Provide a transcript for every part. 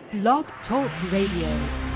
Blog Talk Radio.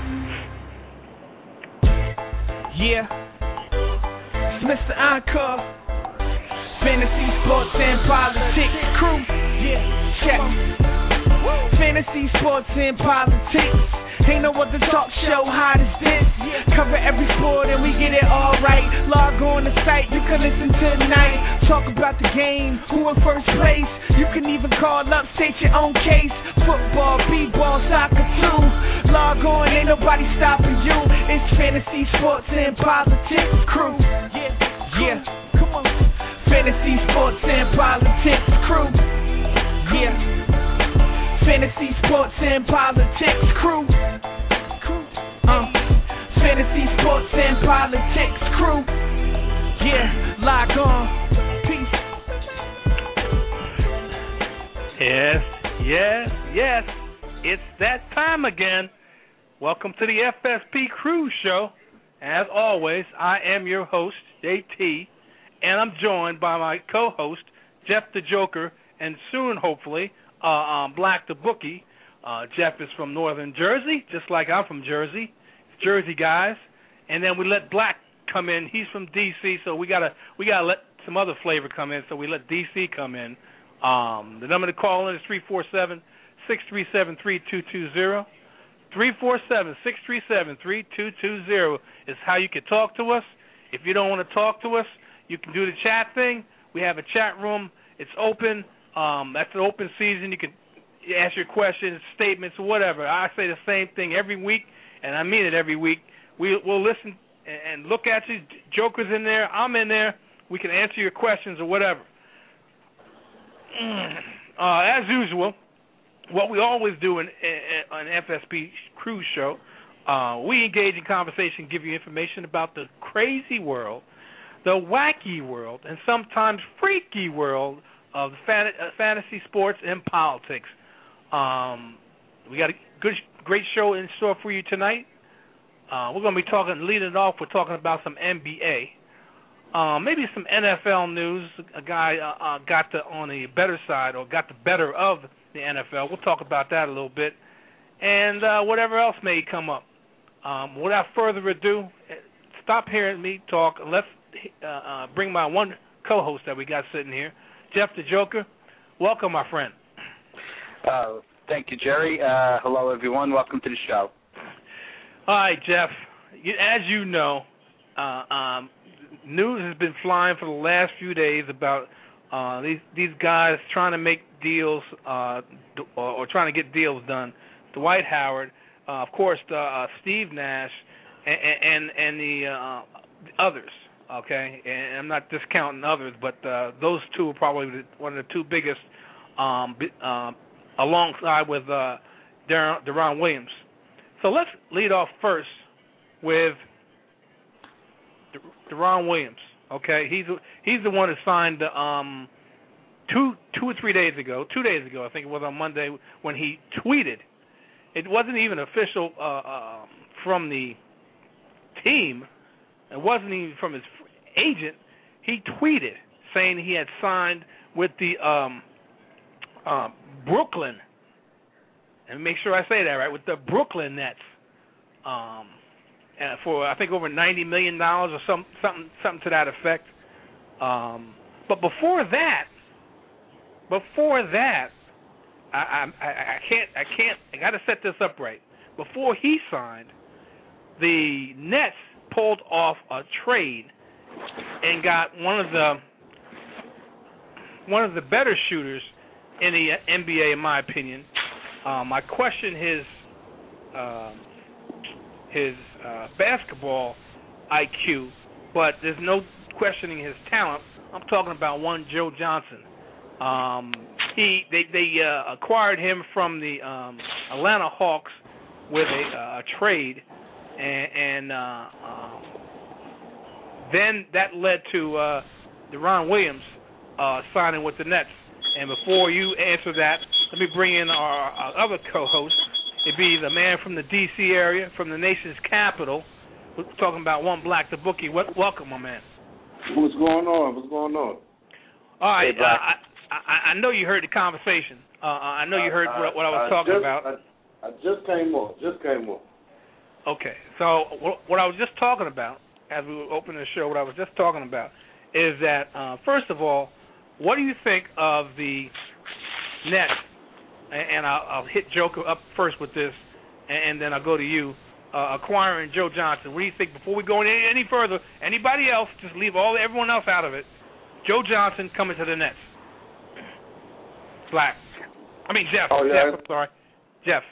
Yeah, it's Mr. Encore, Fantasy Sports and Politics crew. Yeah, check. Fantasy Sports and Politics. Ain't no other talk show hot as this. Cover every sport and we get it all right. Log on the site, you can listen tonight. Talk about the game, who in first place. You can even call up, state your own case. Football, b-ball, soccer too. Log on, ain't nobody stopping you. It's Fantasy Sports and Politics crew. Yeah, come on. Fantasy Sports and Politics crew. Yeah. Fantasy Sports and Politics crew. Fantasy Sports and Politics crew. Yeah, lock on. Peace. Yes. It's that time again. Welcome to the FSP Crew Show. As always, I am your host, JT, and I'm joined by my co-host, Jeff the Joker, and soon, hopefully, Black the Bookie. Jeff is from Northern Jersey, just like I'm from Jersey. Jersey guys. And then we let Black come in. He's from D.C., so we gotta let some other flavor come in, so we let D.C. come in. The number to call in is 347-637-3220. 347-637-3220 is how you can talk to us. If you don't want to talk to us, you can do the chat thing. We have a chat room. It's open. That's an open season. You can ask your questions, statements, or whatever. I say the same thing every week, and I mean it every week. We'll listen and look at you. Joker's in there. I'm in there. We can answer your questions or whatever. As usual, what we always do in an FSP Crew Show, we engage in conversation, give you information about the crazy world, the wacky world, and sometimes freaky world of fantasy sports and politics. We got a great show in store for you tonight. We're going to be leading it off, we're talking about some NBA. Maybe some NFL news. A guy got on the better side, or got the better of the NFL. We'll talk about that a little bit. And whatever else may come up. Without further ado, stop hearing me talk. Let's bring my one co-host that we got sitting here, Jeff the Joker. Welcome, my friend. Thank you, Jerry. Hello, everyone. Welcome to the show. All right, Jeff. As you know, news has been flying for the last few days about these guys trying to make deals or trying to get deals done. Dwight Howard, of course, Steve Nash, and the others. Okay, and I'm not discounting others, but those two are probably one of the two biggest, alongside with Deron Williams. So let's lead off first with Deron Williams. Okay, he's the one who signed 2 or 3 days ago. 2 days ago, I think it was on Monday, when he tweeted. It wasn't even official from the team. It wasn't even from his agent. He tweeted saying he had signed with the Brooklyn, and make sure I say that right, with the Brooklyn Nets, for I think over $90 million or something to that effect. But before that, I got to set this up right. Before he signed, the Nets pulled off a trade and got one of the better shooters in the NBA, in my opinion. I question his basketball IQ, but there's no questioning his talent. I'm talking about one Joe Johnson. They acquired him from the Atlanta Hawks with a trade, and then that led to Deron Williams signing with the Nets. And before you answer that, let me bring in our other co-host. It'd be the man from the D.C. area, from the nation's capital. We're talking about one Black the Bookie. Welcome, my man. What's going on? All right. Hey, I know you heard the conversation. I know you heard what I was talking about. I just came on. Okay, so what I was just talking about, as we were opening the show, what I was just talking about is that, first of all, what do you think of the Nets? And I'll hit Joe up first with this, and then I'll go to you, acquiring Joe Johnson. What do you think, before we go any further, anybody else, just leave everyone else out of it, Joe Johnson coming to the Nets? Jeff. Oh, yeah. Jeff, I'm sorry. Jeff.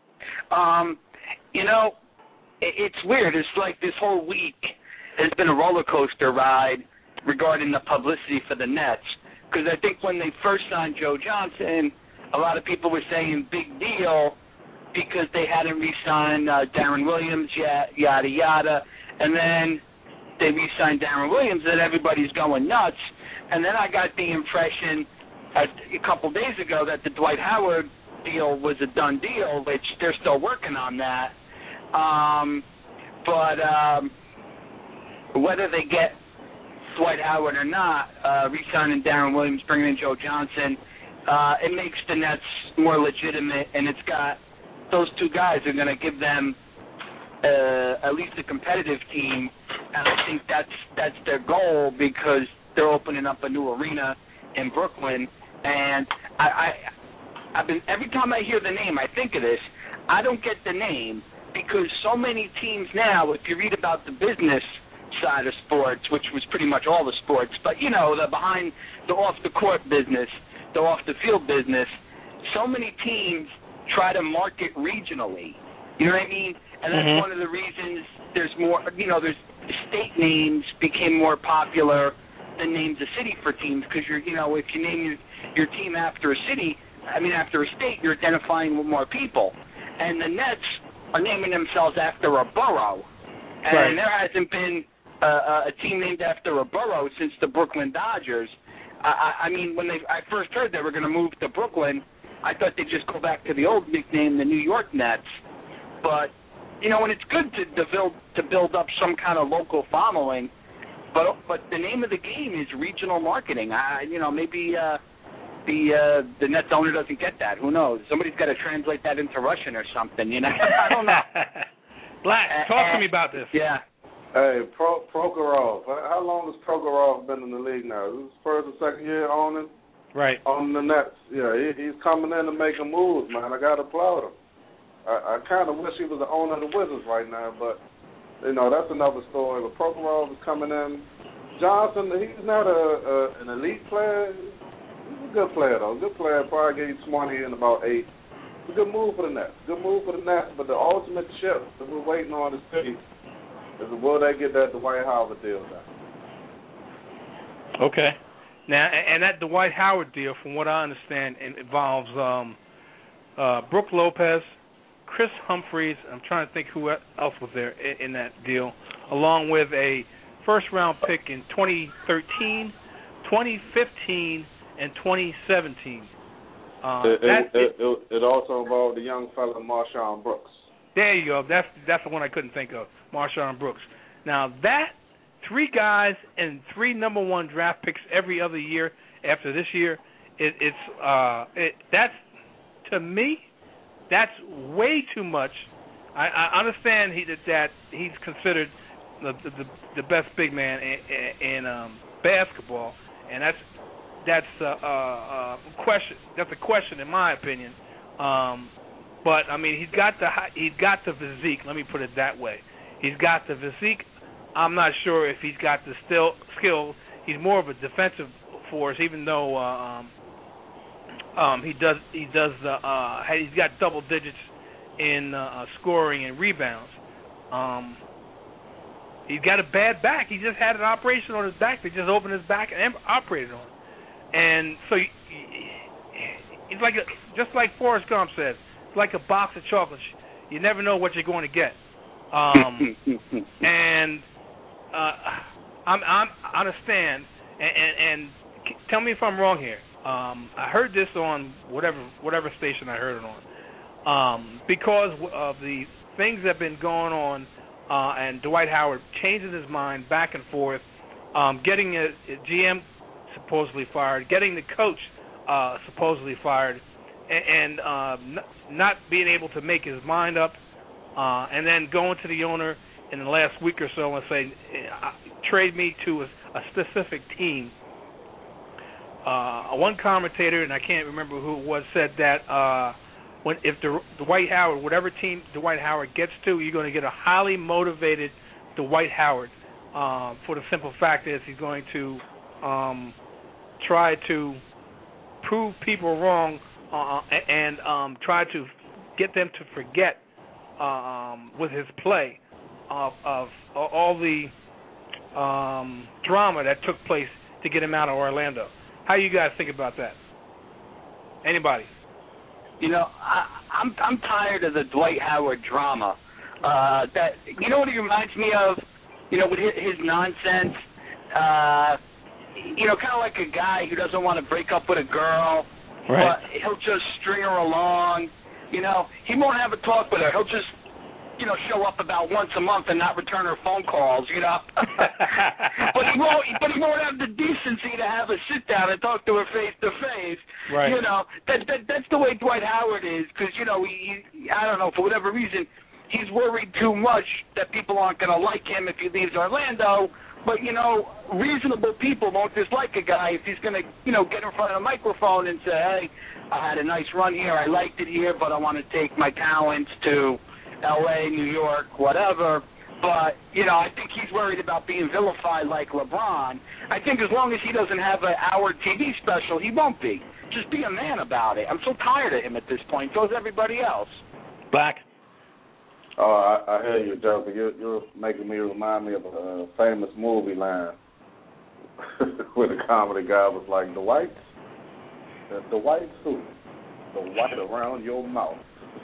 It's weird. It's like this whole week has been a roller coaster ride regarding the publicity for the Nets. Because I think when they first signed Joe Johnson, a lot of people were saying big deal because they hadn't re-signed Darren Williams yet, yada, yada. And then they re-signed Darren Williams, and everybody's going nuts. And then I got the impression a couple days ago that the Dwight Howard deal was a done deal, which they're still working on that. But whether they get Dwight Howard or not, re-signing Darren Williams, bringing in Joe Johnson, it makes the Nets more legitimate, and it's got those two guys are going to give them at least a competitive team, and I think that's their goal because they're opening up a new arena in Brooklyn, and I've been, every time I hear the name, I think of this. I don't get the name because so many teams now, if you read about the business side of sports, which was pretty much all the sports, but the off-the-court business, the off-the-field business, so many teams try to market regionally. You know what I mean? And that's one of the reasons there's more, there's state names became more popular than names of city for teams because if you name your team after a city, after a state, you're identifying with more people. And the Nets are naming themselves after a borough. And there hasn't been a team named after a borough since the Brooklyn Dodgers. When I first heard they were going to move to Brooklyn, I thought they'd just go back to the old nickname, the New York Nets. But, and it's good to build up some kind of local following, but the name of the game is regional marketing. Maybe the Nets owner doesn't get that. Who knows? Somebody's got to translate that into Russian or something, I don't know. Black, talk to me about this. Yeah. Hey, Prokhorov. How long has Prokhorov been in the league now? This is his first or second year owning the Nets. Yeah, he's coming in to make a move, man. I got to applaud him. I kind of wish he was the owner of the Wizards right now, but, that's another story. But Prokhorov is coming in. Johnson, he's not an elite player. He's a good player, though. Good player. Probably get you 20 in about 8. It's a good move for the Nets. But the ultimate chip that we're waiting on to see is will they get that Dwight Howard deal done? Okay. Now, and that Dwight Howard deal, from what I understand, involves Brook Lopez, Chris Humphreys, I'm trying to think who else was there in that deal, along with a first-round pick in 2013, 2015, and 2017. It also involved the young fella Marshawn Brooks. There you go. That's the one I couldn't think of, Marshawn Brooks. Now, that 3 guys and 3 number 1 draft picks every other year after this year, that's, to me, that's way too much. I understand that he's considered the best big man in basketball, and that's a question. That's a question in my opinion. But he's got the physique. Let me put it that way. He's got the physique. I'm not sure if he's got the skill. He's more of a defensive force, even though he's got double digits in scoring and rebounds. He's got a bad back. He just had an operation on his back. They just opened his back and operated on it. And so he's just like Forrest Gump said, it's like a box of chocolates. You never know what you're going to get. And I understand. And tell me if I'm wrong here. I heard this on whatever station I heard it on. Because of the things that have been going on, and Dwight Howard changing his mind back and forth, getting a GM supposedly fired, getting the coach supposedly fired, and not being able to make his mind up, and then going to the owner in the last week or so and say, trade me to a specific team. One commentator, and I can't remember who it was, said that if Dwight Howard, whatever team Dwight Howard gets to, you're going to get a highly motivated Dwight Howard. For the simple fact is he's going to try to prove people wrong and try to get them to forget with his play of all the drama that took place to get him out of Orlando. How you guys think about that? Anybody? You know, I'm tired of the Dwight Howard drama. That you know what he reminds me of? You know, with his nonsense. You know, kind of like a guy who doesn't want to break up with a girl, right. But he'll just string her along. You know, he won't have a talk with her. He'll just, you know, show up about once a month and not return her phone calls. You know, but he won't have the decency to have a sit down and talk to her face to face. Right. You know, that's the way Dwight Howard is, because you know I don't know, for whatever reason he's worried too much that people aren't going to like him if he leaves Orlando. But, you know, reasonable people won't dislike a guy if he's going to, you know, get in front of a microphone and say, hey, I had a nice run here, I liked it here, but I want to take my talents to L.A., New York, whatever. But, you know, I think he's worried about being vilified like LeBron. I think as long as he doesn't have an hour TV special, he won't be. Just be a man about it. I'm so tired of him at this point. So is everybody else. Black. Oh, I hear you, Joker. You're making me remind me of a famous movie line where the comedy guy was like, the white suit, the white around your mouth.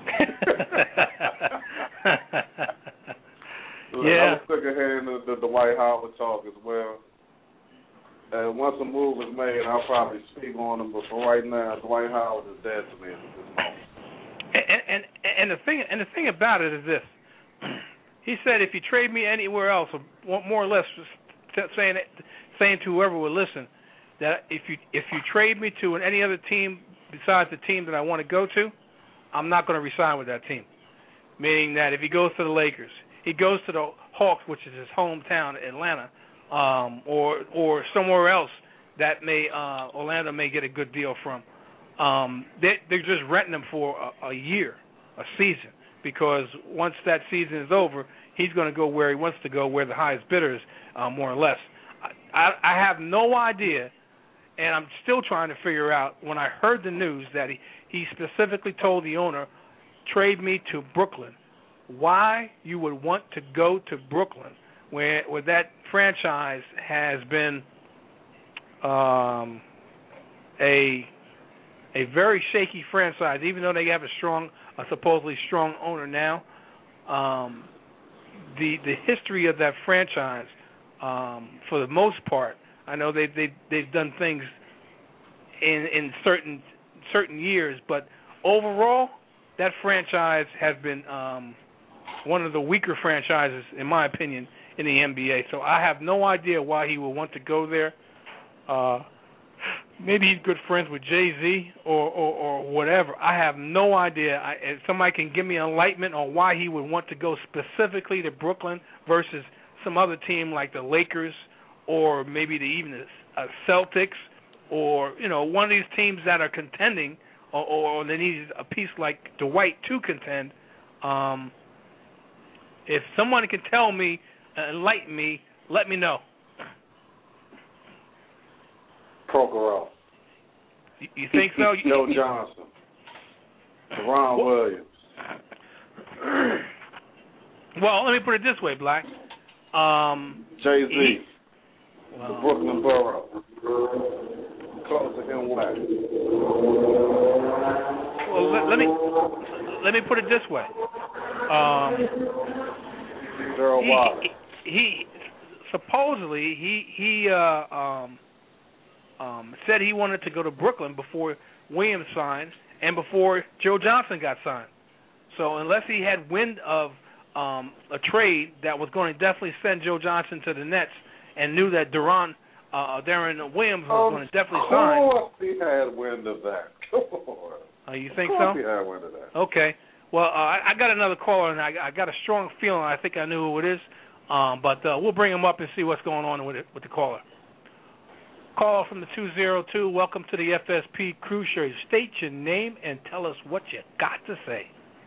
Yeah. I'm sick of hearing the Dwight Howard talk as well. And once a move is made, I'll probably speak on him. But for right now, Dwight Howard is dead to me at this moment. And the thing about it is this: he said, if you trade me anywhere else, or more or less saying to whoever would listen, that if you trade me to any other team besides the team that I want to go to, I'm not going to resign with that team. Meaning that if he goes to the Lakers, he goes to the Hawks, which is his hometown, Atlanta, or somewhere else that Orlando may get a good deal from. They're just renting him for a year, a season, because once that season is over, he's going to go where he wants to go, where the highest bidder is, more or less. I have no idea, and I'm still trying to figure out, when I heard the news that he specifically told the owner, trade me to Brooklyn, why you would want to go to Brooklyn, where that franchise has been a very shaky franchise, even though they have a supposedly strong owner now. The history of that franchise, for the most part, I know they've done things in certain years, but overall, that franchise has been one of the weaker franchises, in my opinion, in the NBA. So I have no idea why he would want to go there. Maybe he's good friends with Jay-Z or whatever. I have no idea. If somebody can give me enlightenment on why he would want to go specifically to Brooklyn versus some other team like the Lakers or maybe even the Celtics or, you know, one of these teams that are contending or they need a piece like Dwight to contend. If someone can tell me, enlighten me, let me know. Prokhorov. You think so? Joe Johnson. Ron Williams. Well, let me put it this way, Black. Jay-Z. The Brooklyn Borough. Close to him, Black. Well, let me put it this way. Daryl Wallace. He supposedly he said he wanted to go to Brooklyn before Williams signed and before Joe Johnson got signed. So unless he had wind of a trade that was going to definitely send Joe Johnson to the Nets and knew that Darren Williams was going to definitely sign. Of course he had wind of that. Come on. You think so? Yeah, I went to that. Okay. Well, I got another caller, and I got a strong feeling. I think I knew who it is, but we'll bring him up and see what's going on with the caller. Caller from the 202. Welcome to the FSP Crew Show. State your name and tell us what you got to say.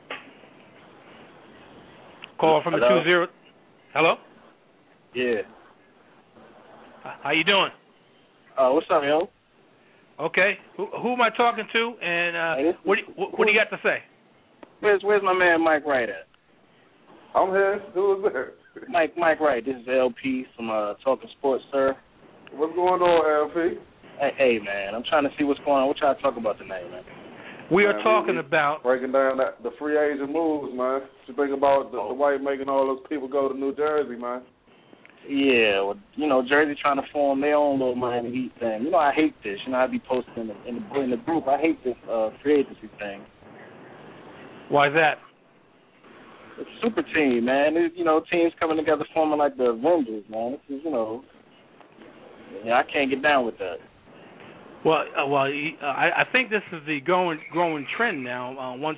Caller from the 20. Hello. Yeah. How you doing? What's up, yo? Okay. Who am I talking to? And what do you got to say? Where's my man Mike Wright at? I'm here. Who is there? Mike Wright. This is LP from Talking Sports, sir. What's going on, LP? Hey, man. I'm trying to see what's going on. What y'all talking about tonight, man? We are talking about breaking down the free agent moves, man. You think about the White making all those people go to New Jersey, man. Yeah, well, you know, Jersey trying to form their own little Miami Heat thing. You know, I hate this. You know, I be posting in the group. I hate this free agency thing. Why is that? It's a super team, man. It's, you know, teams coming together forming like the Avengers, man. This is, you know, I can't get down with that. Well, I think this is the growing trend now. Once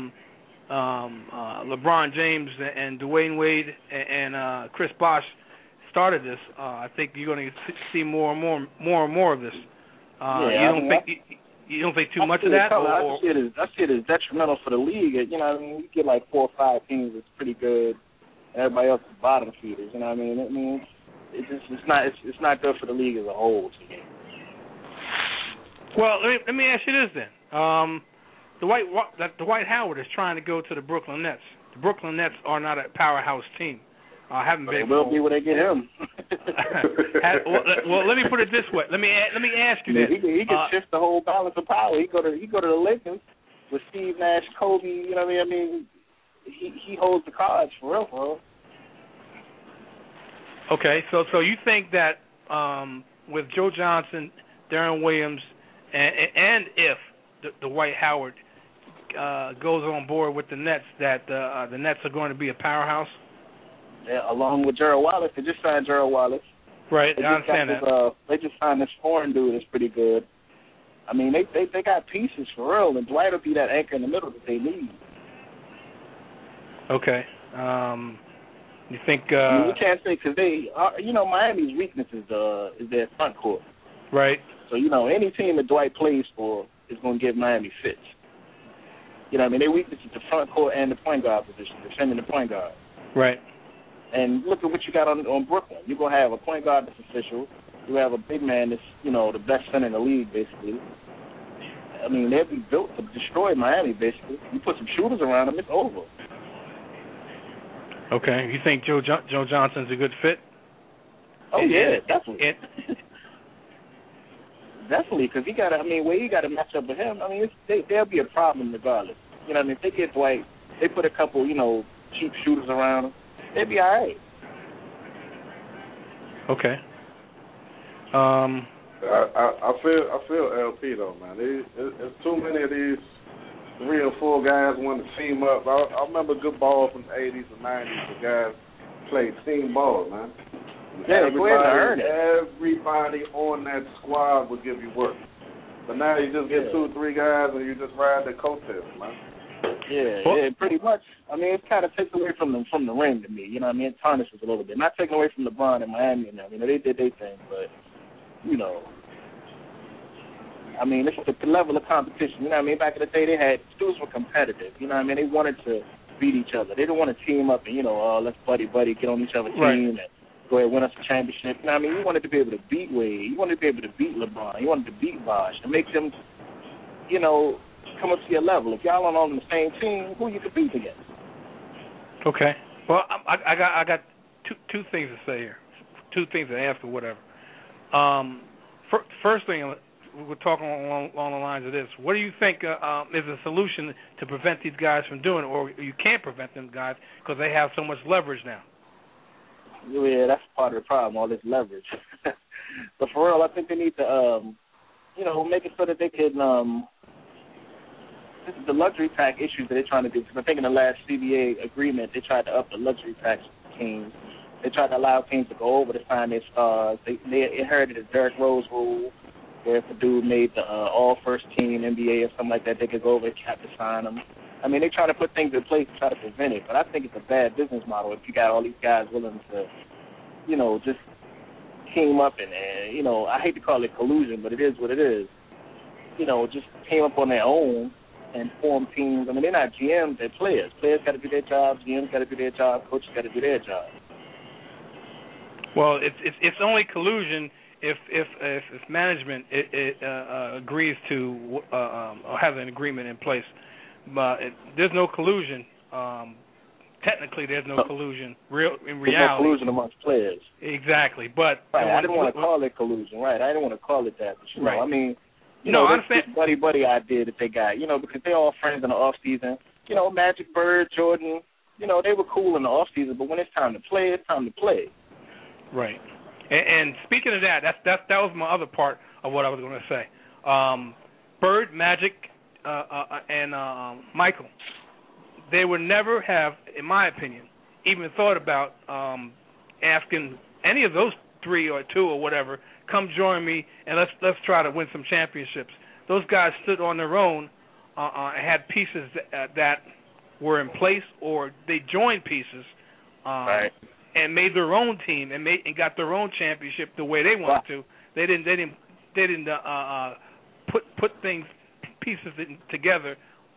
LeBron James and Dwayne Wade and Chris Bosh started this, I think you're going to see more and more of this. You don't think too much of that? I see it as detrimental for the league. You know what I mean? You get like 4 or 5 teams that's pretty good, and everybody else is bottom feeders. You know what I mean? It's not good for the league as a whole to me. Well, let me ask you this then. Dwight Howard is trying to go to the Brooklyn Nets. The Brooklyn Nets are not a powerhouse team. Haven't been. They will be when they get him. Well, let me put it this way. Let me ask you this. He can shift the whole balance of power. He go to the Lakers with Steve Nash, Kobe. You know what I mean? He holds the cards for real. Okay, so you think that with Joe Johnson, Darren Williams, and if the Dwight Howard goes on board with the Nets, that the Nets are going to be a powerhouse? Yeah, along with Gerald Wallace. They just signed Gerald Wallace. Right, I understand that. They just signed this foreign dude that's pretty good. I mean, they got pieces for real, and Dwight will be that anchor in the middle that they need. Okay. You think... you can't say, because Miami's weakness is their front court. Right. So, any team that Dwight plays for is going to give Miami fits. You know what I mean? Their weakness is the front court and the point guard position, defending the point guard. Right. And look at what you got on Brooklyn. You're going to have a point guard that's official. You have a big man that's, the best center in the league, basically. I mean, they'll be built to destroy Miami, basically. You put some shooters around them, it's over. Okay. You think Joe Johnson's a good fit? Oh, yeah, definitely. Definitely, because where you got to match up with him, there'll be a problem regardless. You know what I mean? If they get Dwight, they put a couple, cheap shooters around him, they'll be all right. Okay. I feel LP though, man. There's too many of these 3 or 4 guys want to team up. I remember good ball from the 80s and 90s. The guys played team ball, man. Yeah, everybody on that squad will give you work. But now you just get 2 or 3 guys and you just ride their coattails, man. Yeah, pretty much. It kind of takes away from the ring to me. You know what I mean? It tarnishes a little bit. Not taking away from LeBron and Miami and them. They did their thing, but, it's the level of competition. You know what I mean? Back in the day, students were competitive. You know what I mean? They wanted to beat each other. They didn't want to team up and, let's buddy, get on each other's team and go ahead and win us a championship. You know what I mean? You wanted to be able to beat Wade. You wanted to be able to beat LeBron. You wanted to beat Bosh and make them, come up to your level. If y'all aren't on the same team, who you compete against? Okay. Well, I got two things to say here. 2 things to ask or whatever. First thing, we're talking along the lines of this. What do you think is a solution to prevent these guys from doing it, or you can't prevent them guys because they have so much leverage now? Yeah, that's part of the problem, all this leverage. But for real, I think they need to, make it so that they can, this is the luxury tax issues that they're trying to do. Because I think in the last CBA agreement, they tried to up the luxury tax for teams. They tried to allow teams to go over to sign their stars. They inherited the Derrick Rose rule. where if a dude made the all-first team NBA or something like that, they could go over and cap to sign him. I mean, they're trying to put things in place to try to prevent it, but I think it's a bad business model if you got all these guys willing to, you know, just team up and you know, I hate to call it collusion, but it is what it is. You know, just team up on their own and form teams. I mean, they're not GMs, they're players. Players got to do their job, GMs got to do their job, coaches got to do their job. Well, it's only collusion if management agrees to or has an agreement in place. But there's no collusion. Technically, there's no collusion. In reality, there's no collusion amongst players. Exactly, but right. I didn't want to call it collusion. Right, I didn't want to call it that. But, you know, I mean, you know, this buddy idea that they got. You know, because they're all friends in the off season. You know, Magic, Bird, Jordan. You know, they were cool in the off season, but when it's time to play, it's time to play. Right. And speaking of that was my other part of what I was going to say. Bird, Magic, and Michael, they would never have, in my opinion, even thought about asking any of those three or two or whatever, come join me and let's try to win some championships. Those guys stood on their own and had pieces that were in place, or they joined pieces. Right. And made their own team and got their own championship the way they wanted to. They didn't put pieces together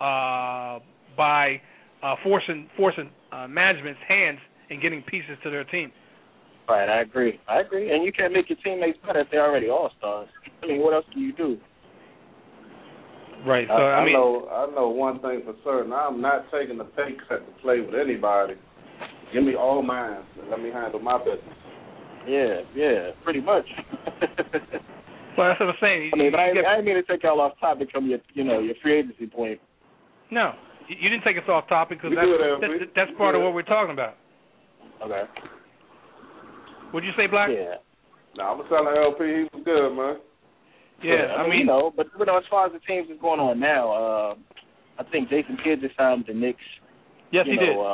by forcing management's hands and getting pieces to their team. Right, I agree. And you can't make your teammates better if they're already all-stars. I mean, what else can you do? Right. So I know one thing for certain. I'm not taking a pay cut to play with anybody. Give me all mine and let me handle my business. Yeah, pretty much. Well, that's what I'm saying. I mean, but I didn't mean to take y'all off topic from your free agency point. No, you didn't take us off topic because that's part of what we're talking about. Okay. What'd you say, Black? Yeah. No, I'm telling LP he was good, man. Yeah, I mean, you know, but as far as the teams that's going on now, I think Jason Kidd just signed with the Knicks. Yes, he did.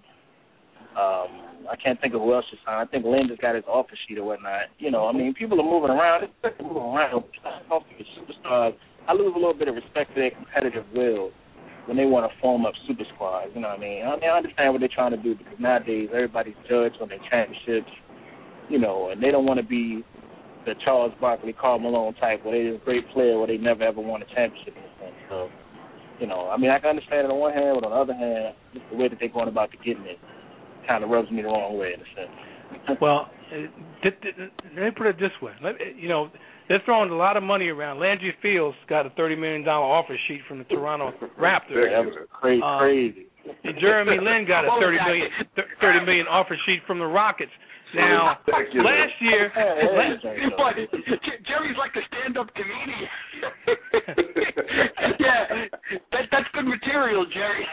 I can't think of who else just signed. I think Lynn just got his offer sheet or whatnot. You know, I mean, people are moving around. They're moving around. I don't think it's superstars. I lose a little bit of respect for their competitive will when they want to form up super squads. You know what I mean? I understand what they're trying to do because nowadays everybody's judged on their championships, you know, and they don't want to be the Charles Barkley, Karl Malone type where they're a great player where they never ever won a championship in a sense. So, you know, I mean, I can understand it on one hand, but on the other hand, just the way that they're going about getting it kind of rubs me the wrong way in a sense. Well, let me put it this way. You know, they're throwing a lot of money around. Landry Fields got a $30 million offer sheet from the Toronto Raptors. That was crazy. And Jeremy Lin got a $30 million offer sheet from the Rockets. Now, last year... Jerry's like a stand-up comedian. Yeah, that's good material, Jerry.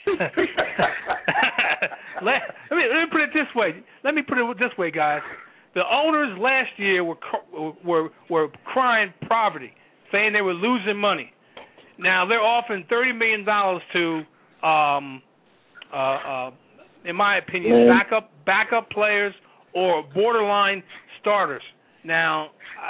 Let me put it this way. Guys. The owners last year were crying poverty, saying they were losing money. Now they're offering $30 million to, in my opinion, backup players or borderline starters. Now,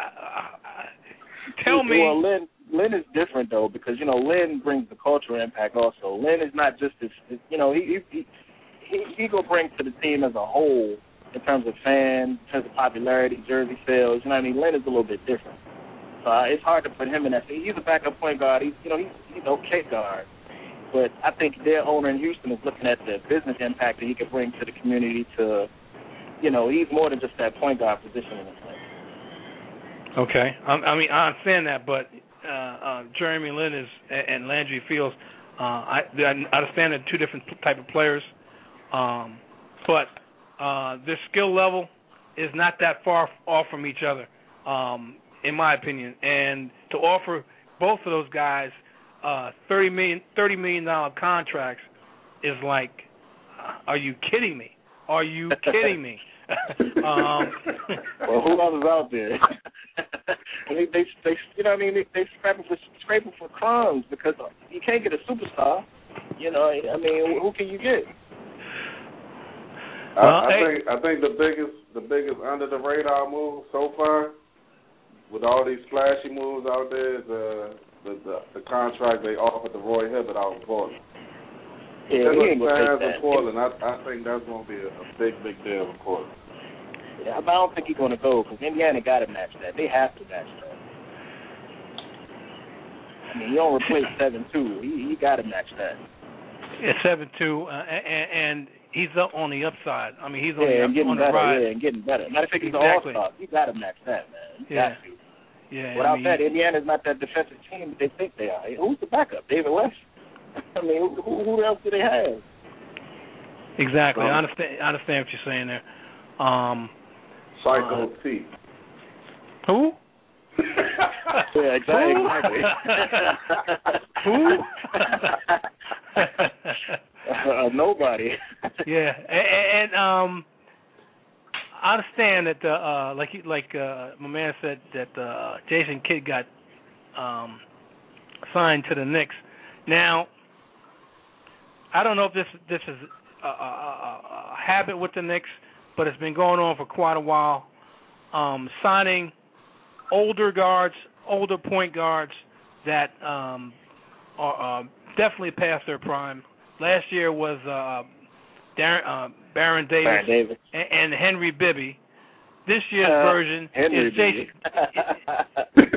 tell me. Well, Lynn is different though because you know Lynn brings the cultural impact also. Lynn is not just this. You know, he will bring to the team as a whole in terms of fans, in terms of popularity, jersey sales. You know what I mean? Lynn is a little bit different. So it's hard to put him in that. He's a backup point guard. He's okay guard. But I think their owner in Houston is looking at the business impact that he could bring to the community to, you know, he's more than just that point guard position in a sense. Okay. I mean, I understand that, but Jeremy Lin and Landry Fields, I understand they're two different type of players, but their skill level is not that far off from each other, in my opinion. And to offer both of those guys $30 million contracts is like, are you kidding me? Are you kidding me? Well, who else is out there? they you know what I mean? They scraping for crumbs because you can't get a superstar. You know, I mean, who can you get? I think the biggest under the radar move so far, with all these flashy moves out there, the contract they offered to Roy Hibbert out in Portland. Yeah, he ain't gonna take that. In Portland, I think that's gonna be a big deal in Portland. Yeah, but I don't think he's gonna go because Indiana got to match that. They have to match that. I mean, you don't replace 7-2. He got to match that. Yeah, 7-2, and he's up on the upside. I mean, he's on the better, rise. Yeah, and getting better. Matter of fact, he's an all-star. You got to match that, man. You got to. Yeah. Without that, Indiana's not that defensive team that they think they are. Who's the backup? David West? I mean, who else do they have? Exactly. I understand what you're saying there. Psycho T. Who? Yeah, exactly. Who? Nobody. Yeah, and I understand that like my man said that Jason Kidd got signed to the Knicks. Now, I don't know if this is a habit with the Knicks, but it's been going on for quite a while. Signing older point guards that are definitely past their prime. Last year was Baron Davis and Henry Bibby. This year's version is Jason.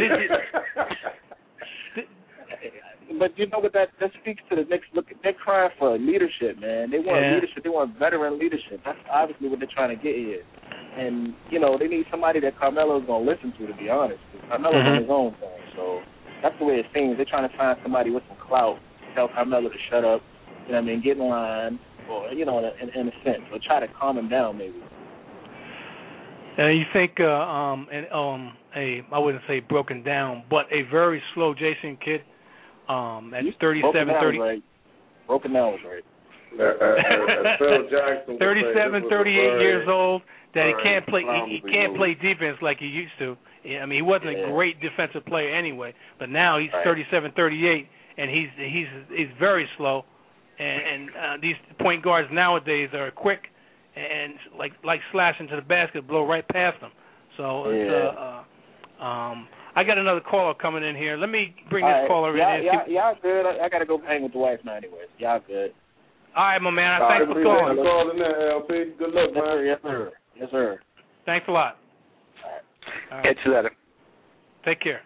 But you know what? That speaks to the Knicks. Look, they're crying for leadership, man. They want leadership. They want veteran leadership. That's obviously what they're trying to get here. And, you know, they need somebody that Carmelo's going to listen to be honest. Carmelo's on his own thing. So that's the way it seems. They're trying to find somebody with some clout to tell Carmelo to shut up, you know what I mean, get in line, or, you know, in a sense, or try to calm him down maybe. And you think, I wouldn't say broken down, but a very slow Jason Kidd at 37-30. Right. Broken down was right. Phil Jackson 37, 38 years old, that he can't play defense like he used to. I mean, he wasn't a great defensive player anyway, but now he's 37, 38, and he's very slow. And these point guards nowadays are quick and like slashing to the basket, blow right past them. So it's I got another caller coming in here. Let me bring this caller in. Y'all good. I got to go hang with the wife now anyways. Y'all good. All right, my man. Thanks for calling. LP. Good luck, man. Yes, sir. Thanks a lot. All right. Catch you later. Take care.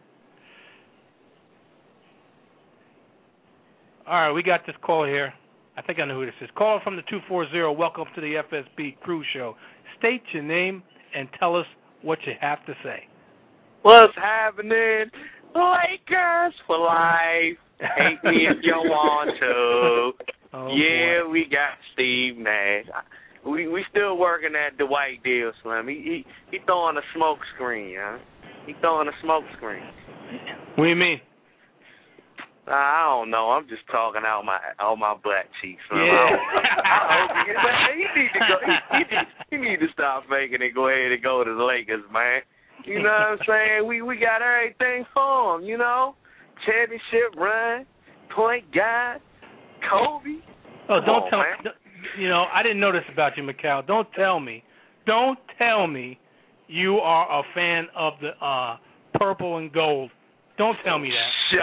All right, we got this call here. I think I know who this is. Caller from the 240. Welcome to the FSB Crew Show. State your name and tell us what you have to say. What's happening? Lakers for life. Hate me if you want to. Boy. We got Steve Nash. We still working at the Dwight deal, Slim. He throwing a smoke screen, huh? He throwing a smoke screen. What do you mean? I don't know. I'm just talking out my black cheeks. Slim. Yeah. He need to stop faking and go ahead and go to the Lakers, man. You know what I'm saying? We got everything for him, you know? Championship run, point guard, Kobe. Oh, don't tell me. You know, I didn't know this about you, Mikal. Don't tell me you are a fan of the purple and gold. Don't tell me that.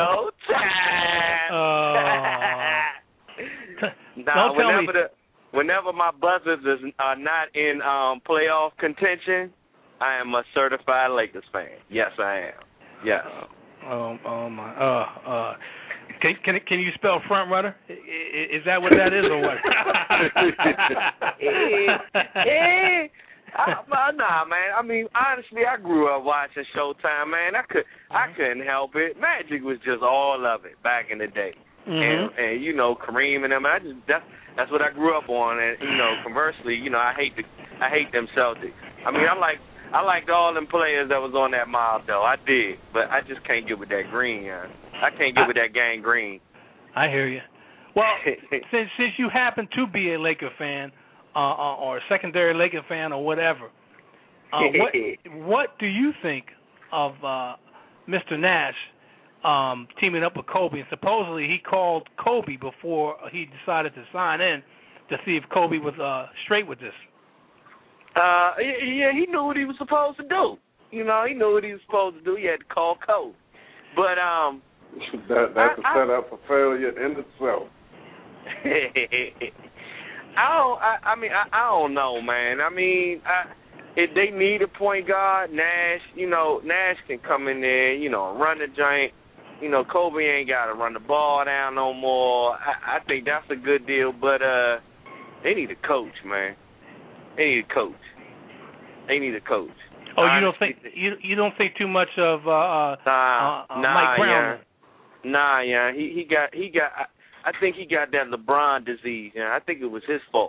Showtime. Don't tell me. Whenever my Buzzards are not in playoff contention, I am a certified Lakers fan. Yes, I am. Yes. Oh my. Can you spell front runner? Is that what that is or what? Nah, man. I mean, honestly, I grew up watching Showtime, man. I couldn't help it. Magic was just all of it back in the day. Mm-hmm. And you know, Kareem and them. That's what I grew up on. And you know, conversely, you know, I hate them Celtics. I mean, I liked all them players that was on that mob, though. I did, but I just can't get with that green. I can't get with that gang green. I hear you. Well, since you happen to be a Laker fan, or a secondary Laker fan, or whatever, what do you think of Mr. Nash teaming up with Kobe? And supposedly he called Kobe before he decided to sign in to see if Kobe was straight with this. Yeah, he knew what he was supposed to do. he knew what he was supposed to do. He had to call Kobe. But that's a setup for failure in itself. I don't know, man. I mean, if they need a point guard, Nash, Nash can come in there, run the joint. Kobe ain't got to run the ball down no more. I think that's a good deal, but they need a coach, man. They need a coach. Oh, you don't think too much of Mike Brown? Nah, yeah. He got. I think he got that LeBron disease. I think it was his fault.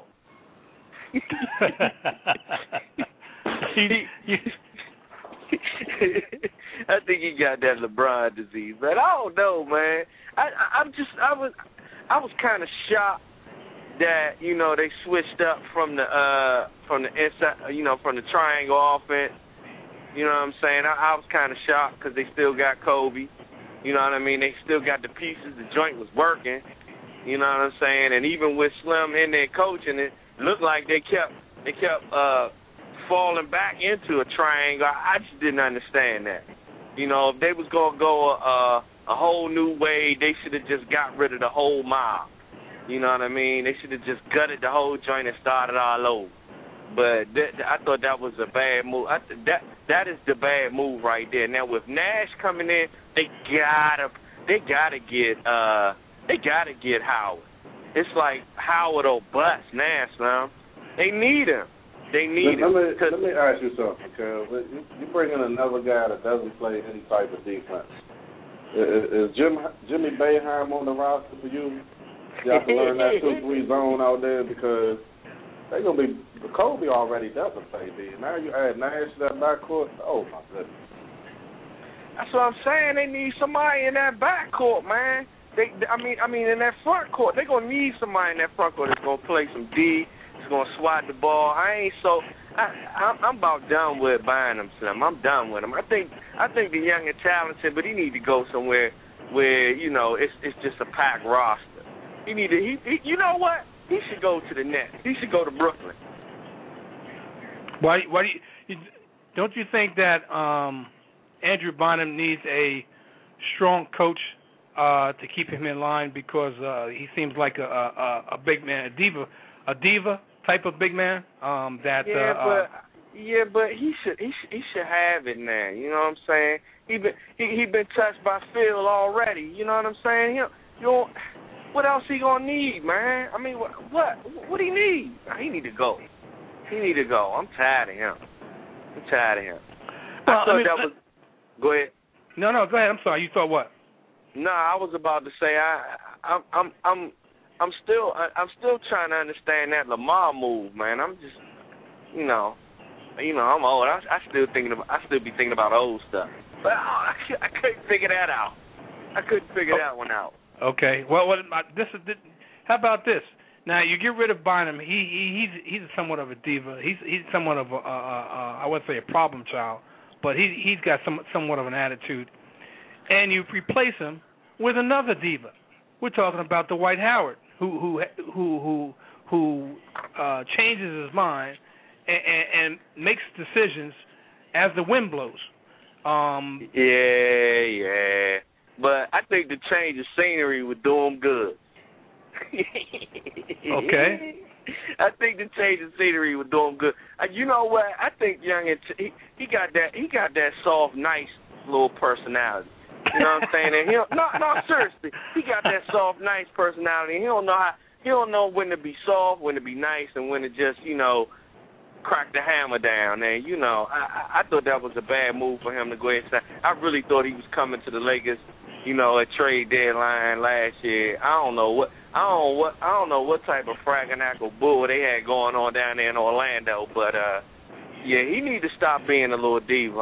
I think he got that LeBron disease, but I don't know, man. I was kind of shocked that they switched up from the inside, from the triangle offense. You know what I'm saying? I was kind of shocked because they still got Kobe. You know what I mean? They still got the pieces. The joint was working. You know what I'm saying? And even with Slim in there coaching, it looked like they kept falling back into a triangle. I just didn't understand that. If they was gonna go a whole new way, they should have just got rid of the whole mob. You know what I mean? They should have just gutted the whole joint and started all over. But I thought that was a bad move. That is the bad move right there. Now with Nash coming in, they gotta get Howard. It's like Howard or bust Nash, man. They need him. Let me ask you something, Kel. You bring in another guy that doesn't play any type of defense. Is Jimmy Boeheim on the roster for you? You have to learn that 2-3 zone out there because they're gonna be. Kobe already doesn't play D. Now you add Nash to that backcourt. Oh my goodness. That's what I'm saying. They need somebody in that backcourt, man. I mean, in that front court, they're gonna need somebody in that front court that's gonna play some D. Going to swat the ball. I'm about done with buying him some. I'm done with him. I think the young and talented, but he need to go somewhere where it's just a packed roster. You know what? He should go to the Nets. He should go to Brooklyn. Why don't you think that Andrew Bynum needs a strong coach to keep him in line because he seems like a big man, a diva type of big man. But he should have it now. You know what I'm saying? He been touched by Phil already. You know what I'm saying? What else he gonna need, man? I mean, what he need? He need to go. I'm tired of him. Well, Go ahead. No, go ahead. I'm sorry. You thought what? No, I was about to say I'm still trying to understand that Lamar move, man. I'm just, I'm old. I still be thinking about old stuff, but I couldn't figure that out. I couldn't figure that one out. Okay. Well, how about this? Now you get rid of Bynum. He's somewhat of a diva. He's somewhat of I wouldn't say a problem child, but he's got somewhat of an attitude, and you replace him with another diva. We're talking about Dwight Howard, who changes his mind and makes decisions as the wind blows. Yeah. But I think the change of scenery would do him good. Okay. I think the change of scenery would do him good. You know what? I think Young he got that soft, nice little personality. You know what I'm saying? And no, seriously, he got that soft, nice personality. He don't know when to be soft, when to be nice, and when to just crack the hammer down. And I thought that was a bad move for him to go ahead and sign. I really thought he was coming to the Lakers, at trade deadline last year. I don't know what type of fraganacle bull they had going on down there in Orlando, but he need to stop being a little diva.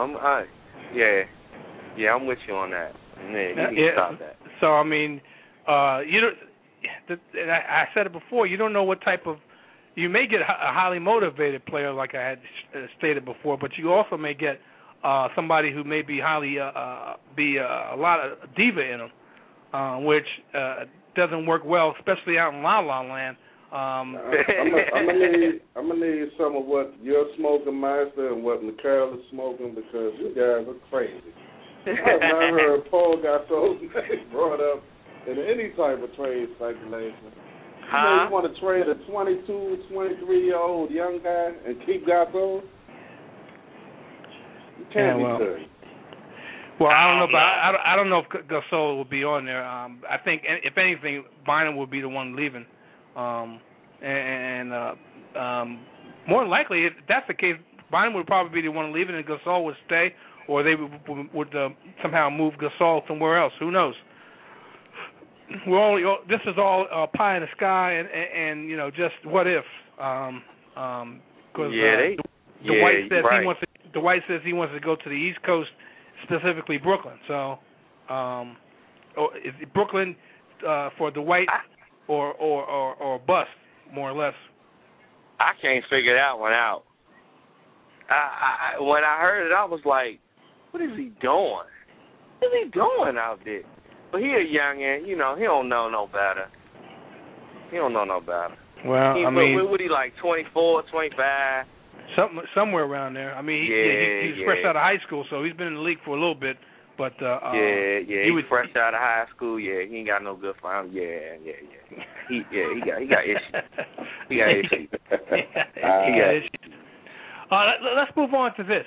I'm with you on that. Yeah, you need to stop that. So I mean, I said it before. You don't know what type of. You may get a highly motivated player, like I had stated before, but you also may get somebody who may be highly be a lot of diva in them, which doesn't work well, especially out in La La Land, I'm gonna need some of what you're smoking, Master, and what Mikhail is smoking, because you guys are crazy. I've not heard Paul Gasol's name brought up in any type of trade speculation. You want to trade a 22, 23-year-old young guy and keep Gasol? You can't be good. Well, I don't know, but I don't know if Gasol will be on there. I think, if anything, Bynum will be the one leaving, more than likely, if that's the case, Bynum would probably be the one leaving, and Gasol would stay, or they would somehow move Gasol somewhere else. Who knows? This is all pie in the sky, and just what if? Dwight says he wants to go to the East Coast, specifically Brooklyn. So, is it Brooklyn for Dwight or bust, more or less? I can't figure that one out. When I heard it, I was like, "What is he doing? What is he doing out there?" But he a youngin', he don't know no better. Well, what he like, 24, 25? Somewhere around there. I mean, he's fresh out of high school, so he's been in the league for a little bit. But he was fresh out of high school. Yeah, he ain't got no good for him. Yeah. He got issues. He got issues. Let's move on to this.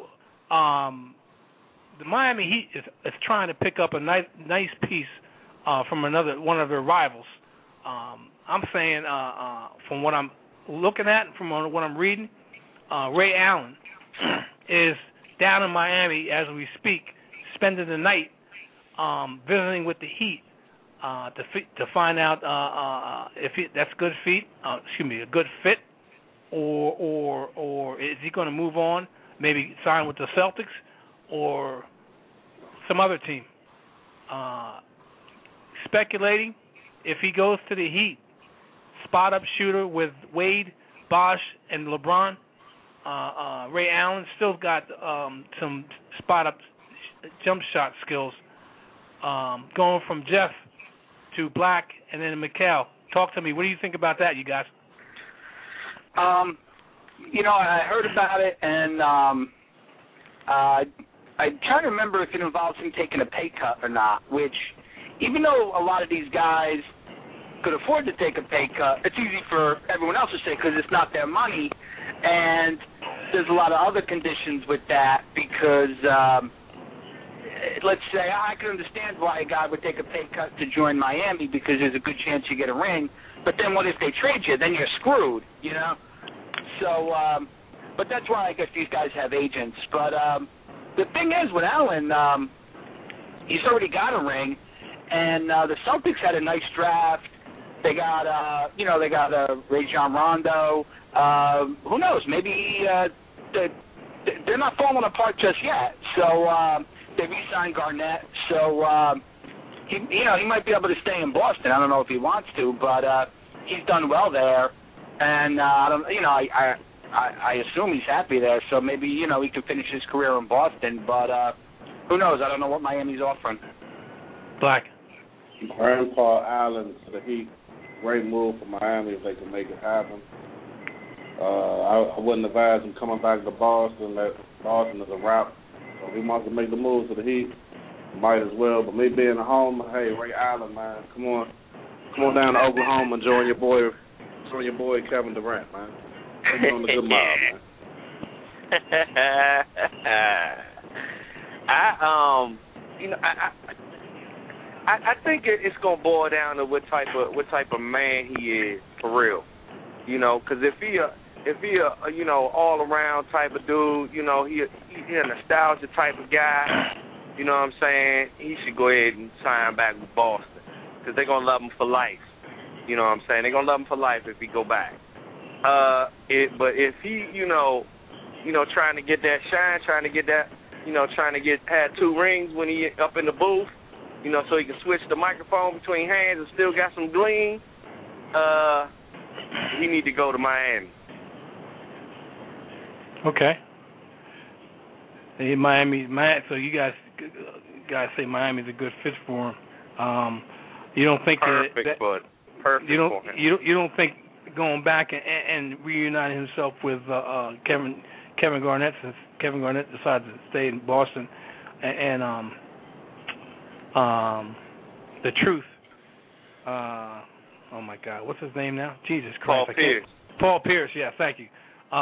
The Miami Heat is trying to pick up a nice piece from one of their rivals. I'm saying, from what I'm looking at, from what I'm reading, Ray Allen is down in Miami as we speak, spending the night visiting with the Heat to find out if that's a good fit, or is he going to move on, maybe sign with the Celtics or some other team. Speculating, if he goes to the Heat, spot-up shooter with Wade, Bosh, and LeBron, Ray Allen still got some spot-up jump shot skills. Going from Jeff to Black and then Mikal. Talk to me. What do you think about that, you guys? I heard about it, and I'm trying to remember if it involves him taking a pay cut or not, which, even though a lot of these guys could afford to take a pay cut, it's easy for everyone else to say because it's not their money, and there's a lot of other conditions with that because, let's say, I can understand why a guy would take a pay cut to join Miami because there's a good chance you get a ring, but then what if they trade you? Then you're screwed, So, but that's why I guess these guys have agents. But the thing is with Allen, he's already got a ring, and the Celtics had a nice draft. They got, Rajon Rondo. Who knows? Maybe they're not falling apart just yet. So they re-signed Garnett. So he might be able to stay in Boston. I don't know if he wants to, but he's done well there, and I assume he's happy there. So maybe he can finish his career in Boston. But who knows? I don't know what Miami's offering. Black. Paul Allen to the Heat. Great move for Miami if they can make it happen. I wouldn't advise him coming back to Boston. That Boston is a wrap. So if he wants to make the move to the Heat, might as well. But me being at home, hey, Ray Allen, man, come on down to Oklahoma and join your boy Kevin Durant, man. He's on the good mob, man. I think it's gonna boil down to what type of man he is for real, because if he a all around type of dude, he a nostalgia type of guy, you know what I'm saying, he should go ahead and sign back with Boston because they're gonna love him for life, you know what I'm saying, they're gonna love him for life if he go back. But if he trying to get that shine, trying to had 2 rings when he up in the booth. So he can switch the microphone between hands and still got some gleam. He need to go to Miami. Okay. Miami. So you guys say Miami's a good fit for him. You don't think perfect for him. You don't think going back and reuniting himself with Kevin Garnett, since Kevin Garnett decided to stay in Boston, and the Truth. Oh my God, what's his name now? Jesus Christ! Paul Pierce. Yeah, thank you.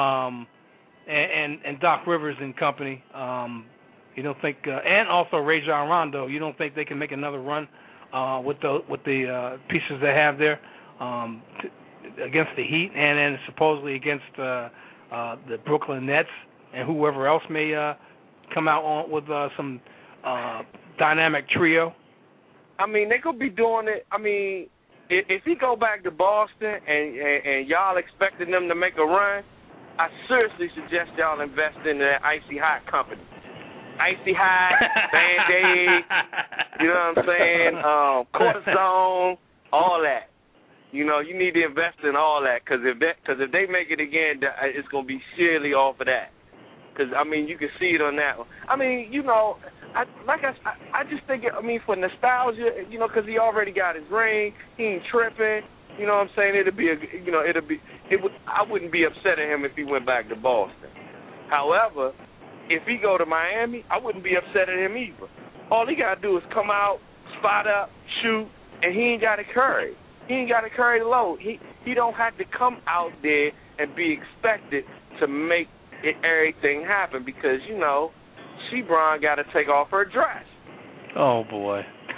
And Doc Rivers and company. You don't think, and also Rajon Rondo. You don't think they can make another run with the pieces they have there against the Heat, and then supposedly against the Brooklyn Nets and whoever else may come out with some dynamic trio? I mean, they could be doing it. I mean, if he go back to Boston and y'all expecting them to make a run, I seriously suggest y'all invest in the Icy Hot company. Icy Hot, Band-Aid, you know what I'm saying, cortisone, all that. You know, you need to invest in all that, because if they make it again, it's going to be sheerly off of that. Because, I mean, you can see it on that one. I mean, you know, I just think, I mean, for nostalgia, you know, because he already got his ring, he ain't tripping. You know what I'm saying? I wouldn't be upset at him if he went back to Boston. However, if he go to Miami, I wouldn't be upset at him either. All he got to do is come out, spot up, shoot, and he ain't got to carry. He ain't got to carry the load. He don't have to come out there and be expected to make everything happen because, you know, Shebron got to take off her dress. Oh, boy.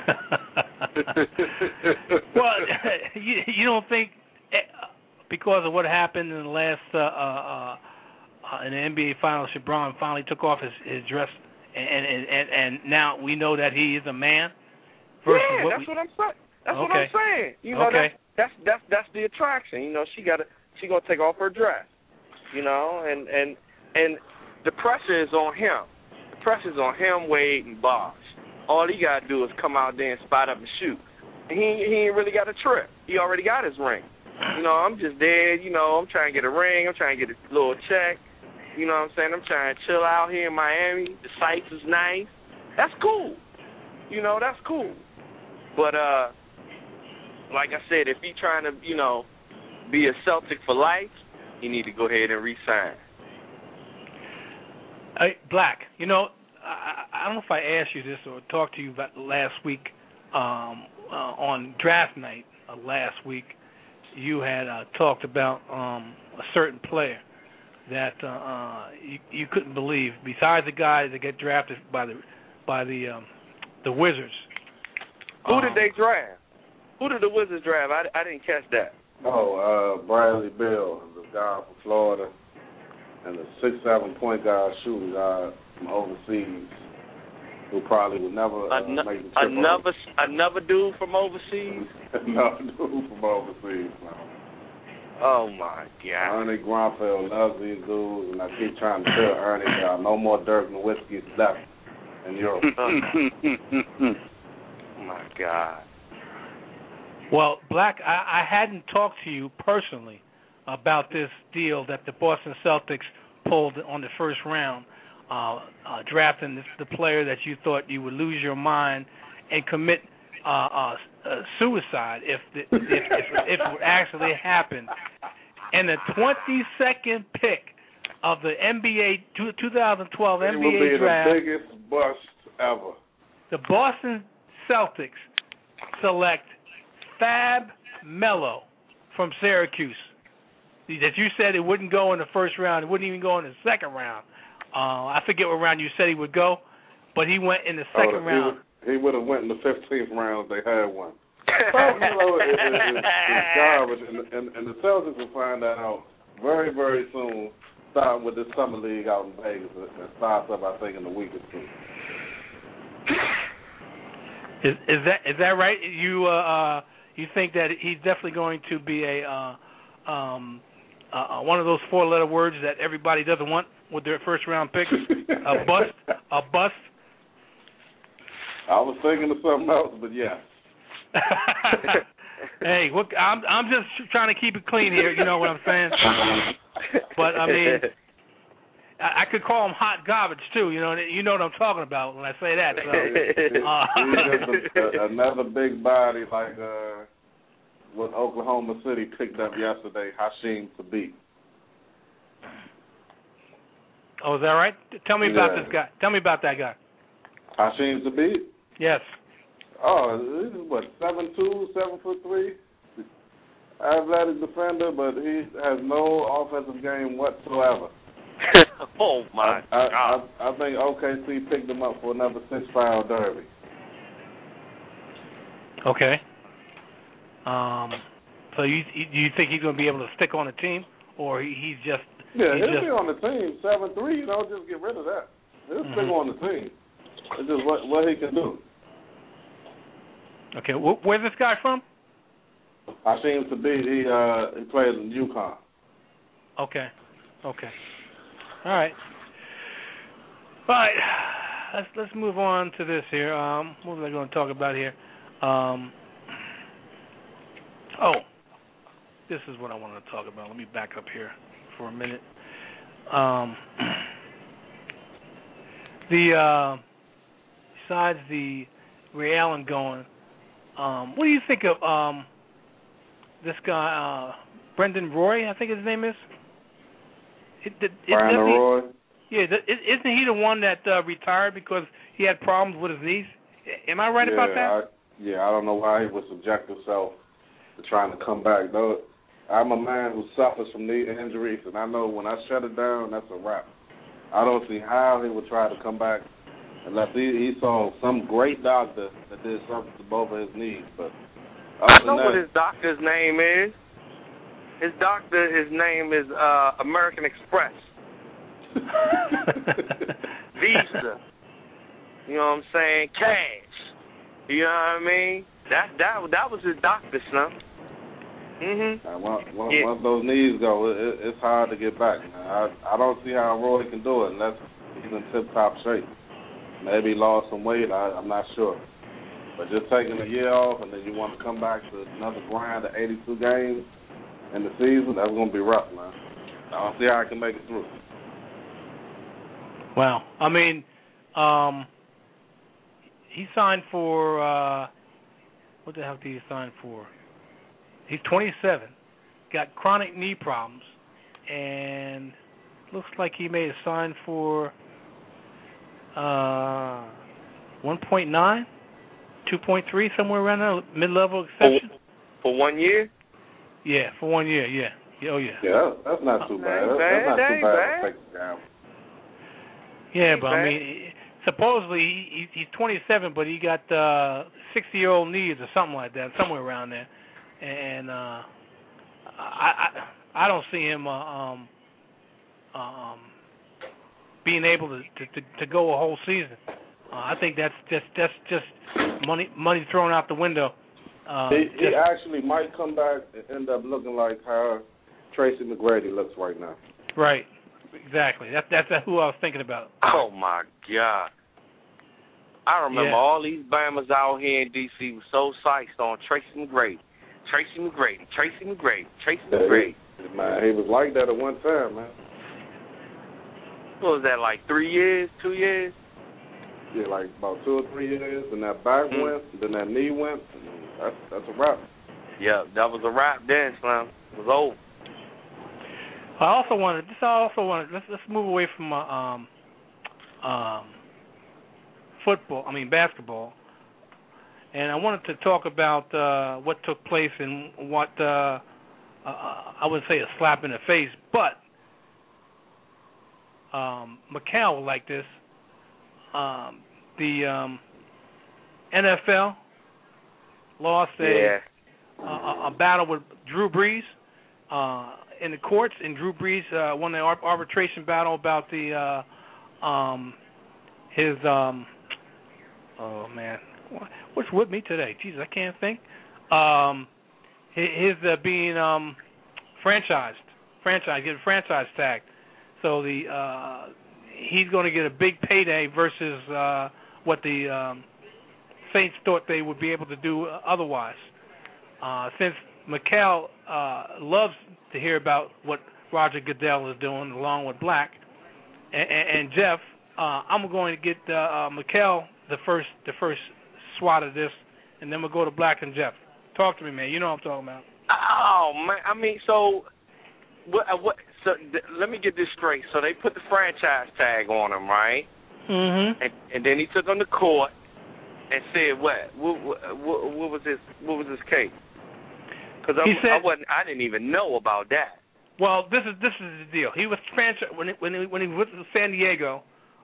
Well, you don't think because of what happened in the last in the NBA Finals, Shebron finally took off his dress, and now we know that he is a man. Yeah, that's what I'm saying. That's what I'm saying. You know, that's the attraction. You know, she gonna take off her dress. You know, and the pressure is on him. The pressure's on him, Wade, and Bosh. All he got to do is come out there and spot up and shoot. And he ain't really got a trip. He already got his ring. You know, I'm just there, you know, I'm trying to get a ring. I'm trying to get a little check. You know what I'm saying? I'm trying to chill out here in Miami. The sights is nice. That's cool. You know, that's cool. But, like I said, if he trying to, you know, be a Celtic for life, you need to go ahead and re-sign. Black, you know, I don't know if I asked you this or talked to you about last week on draft night last week. You had talked about a certain player that you couldn't believe. Besides the guys that get drafted by the Wizards. Who did they draft? Who did the Wizards draft? I didn't catch that. Bradley Beal, the guy from Florida, and the 6'7" point guard shooting guard from overseas, who probably would never make the trip. Another dude from overseas? Another dude from overseas, man. Oh, my God. Ernie Grunfeld loves these dudes, and I keep trying to tell Ernie that no more Dirk Nowitzki left in Europe. Oh, my God. Well, Black, I hadn't talked to you personally about this deal that the Boston Celtics pulled on the first round, drafting the player that you thought you would lose your mind and commit suicide if it would actually happen. And the 22nd pick of the NBA 2012 NBA draft. It will be draft, the biggest bust ever. The Boston Celtics select Fab Melo from Syracuse. That you said it wouldn't go in the first round. It wouldn't even go in the second round. I forget what round you said he would go, but he went in the second round. He would have went in the 15th round if they had one. It's garbage, and the Celtics will find that out very, very soon, starting with this summer league out in Vegas. It starts up, I think, in a week or two. Is that right? You think that he's definitely going to be a one of those four-letter words that everybody doesn't want with their first-round pick? A bust. I was thinking of something else, but yeah. Hey, look, I'm just trying to keep it clean here. You know what I'm saying? But I mean, I could call him hot garbage too. You know what I'm talking about when I say that. So, another big body like what Oklahoma City picked up yesterday, Hasheem Thabeet. Oh, is that right? Tell me about this guy. Tell me about that guy. Hasheem Thabeet? Yes. Oh, this is what, 7'2", 7'3", athletic defender, but he has no offensive game whatsoever. Oh my God! I think OKC picked him up for another 6-foul derby. Okay. So you think he's going to be able to stick on the team, or he's just? Yeah, he'll be on the team. 7'3", just get rid of that. He'll stick on the team. It's just what he can do. Okay, where's this guy from? Hasheem Thabeet. He plays in UConn. Okay. All right. Let's move on to this here. What was I going to talk about here? This is what I wanted to talk about. Let me back up here for a minute. Besides the Ray Allen going, what do you think of this guy, Brendan Roy? I think his name is. Brandon Roy. Yeah, isn't he the one that retired because he had problems with his knees? Am I right about that? I don't know why he would subject himself to trying to come back. Though I'm a man who suffers from knee injuries, and I know when I shut it down, that's a wrap. I don't see how he would try to come back unless he saw some great doctor that did something to both of his knees. But I know what his doctor's name is. His name is American Express. Visa. You know what I'm saying? Cash. You know what I mean? That was his doctor, son. Once those knees go, it's hard to get back. I don't see how Roy can do it unless he's in tip-top shape. Maybe he lost some weight. I'm not sure. But just taking a year off and then you want to come back to another grind of 82 games in the season, that's going to be rough, man. I don't see how I can make it through. Wow. I mean, he signed for, what the hell did he sign for? He's 27, got chronic knee problems, and looks like he may have signed for 1.9, 2.3, somewhere around there, mid-level exception. For 1 year? Yeah, for 1 year, yeah. Oh, yeah. Yeah, that's not too bad. That's not too bad to take it down. Yeah, but I mean, supposedly he's 27, but he got 60-year-old knees or something like that, somewhere around there. And I don't see him being able to go a whole season. I think that's just money thrown out the window. He actually might come back and end up looking like how Tracy McGrady looks right now. Right, exactly. That's who I was thinking about. Oh my God! I remember all these Bammers out here in D.C. were so psyched on Tracy McGrady. Man, he was like that at one time, man. What was that, like 3 years, 2 years? Yeah, like about 2 or 3 years, and that back went, and then that knee went, and that's a wrap. Yeah, that was a wrap then, Slim. It was over. I also wanted, let's move away from basketball. And I wanted to talk about what took place and what I would say a slap in the face, but Macau will like this. The NFL lost a battle with Drew Brees in the courts, and Drew Brees won the arbitration battle about the his oh man. What's with me today? Jesus, I can't think. His being getting franchise tagged. So he's going to get a big payday versus what the Saints thought they would be able to do otherwise. Since Macau loves to hear about what Roger Goodell is doing along with Black and Jeff, I'm going to get Macau the first swat of this, and then we'll go to Black and Jeff. Talk to me, man. You know what I'm talking about. Oh man, I mean, so what? Let me get this straight. So they put the franchise tag on him, right? Mm-hmm. And then he took him to court and said what? What was his case? Because I didn't even know about that. Well, this is the deal. He was when he was with San Diego.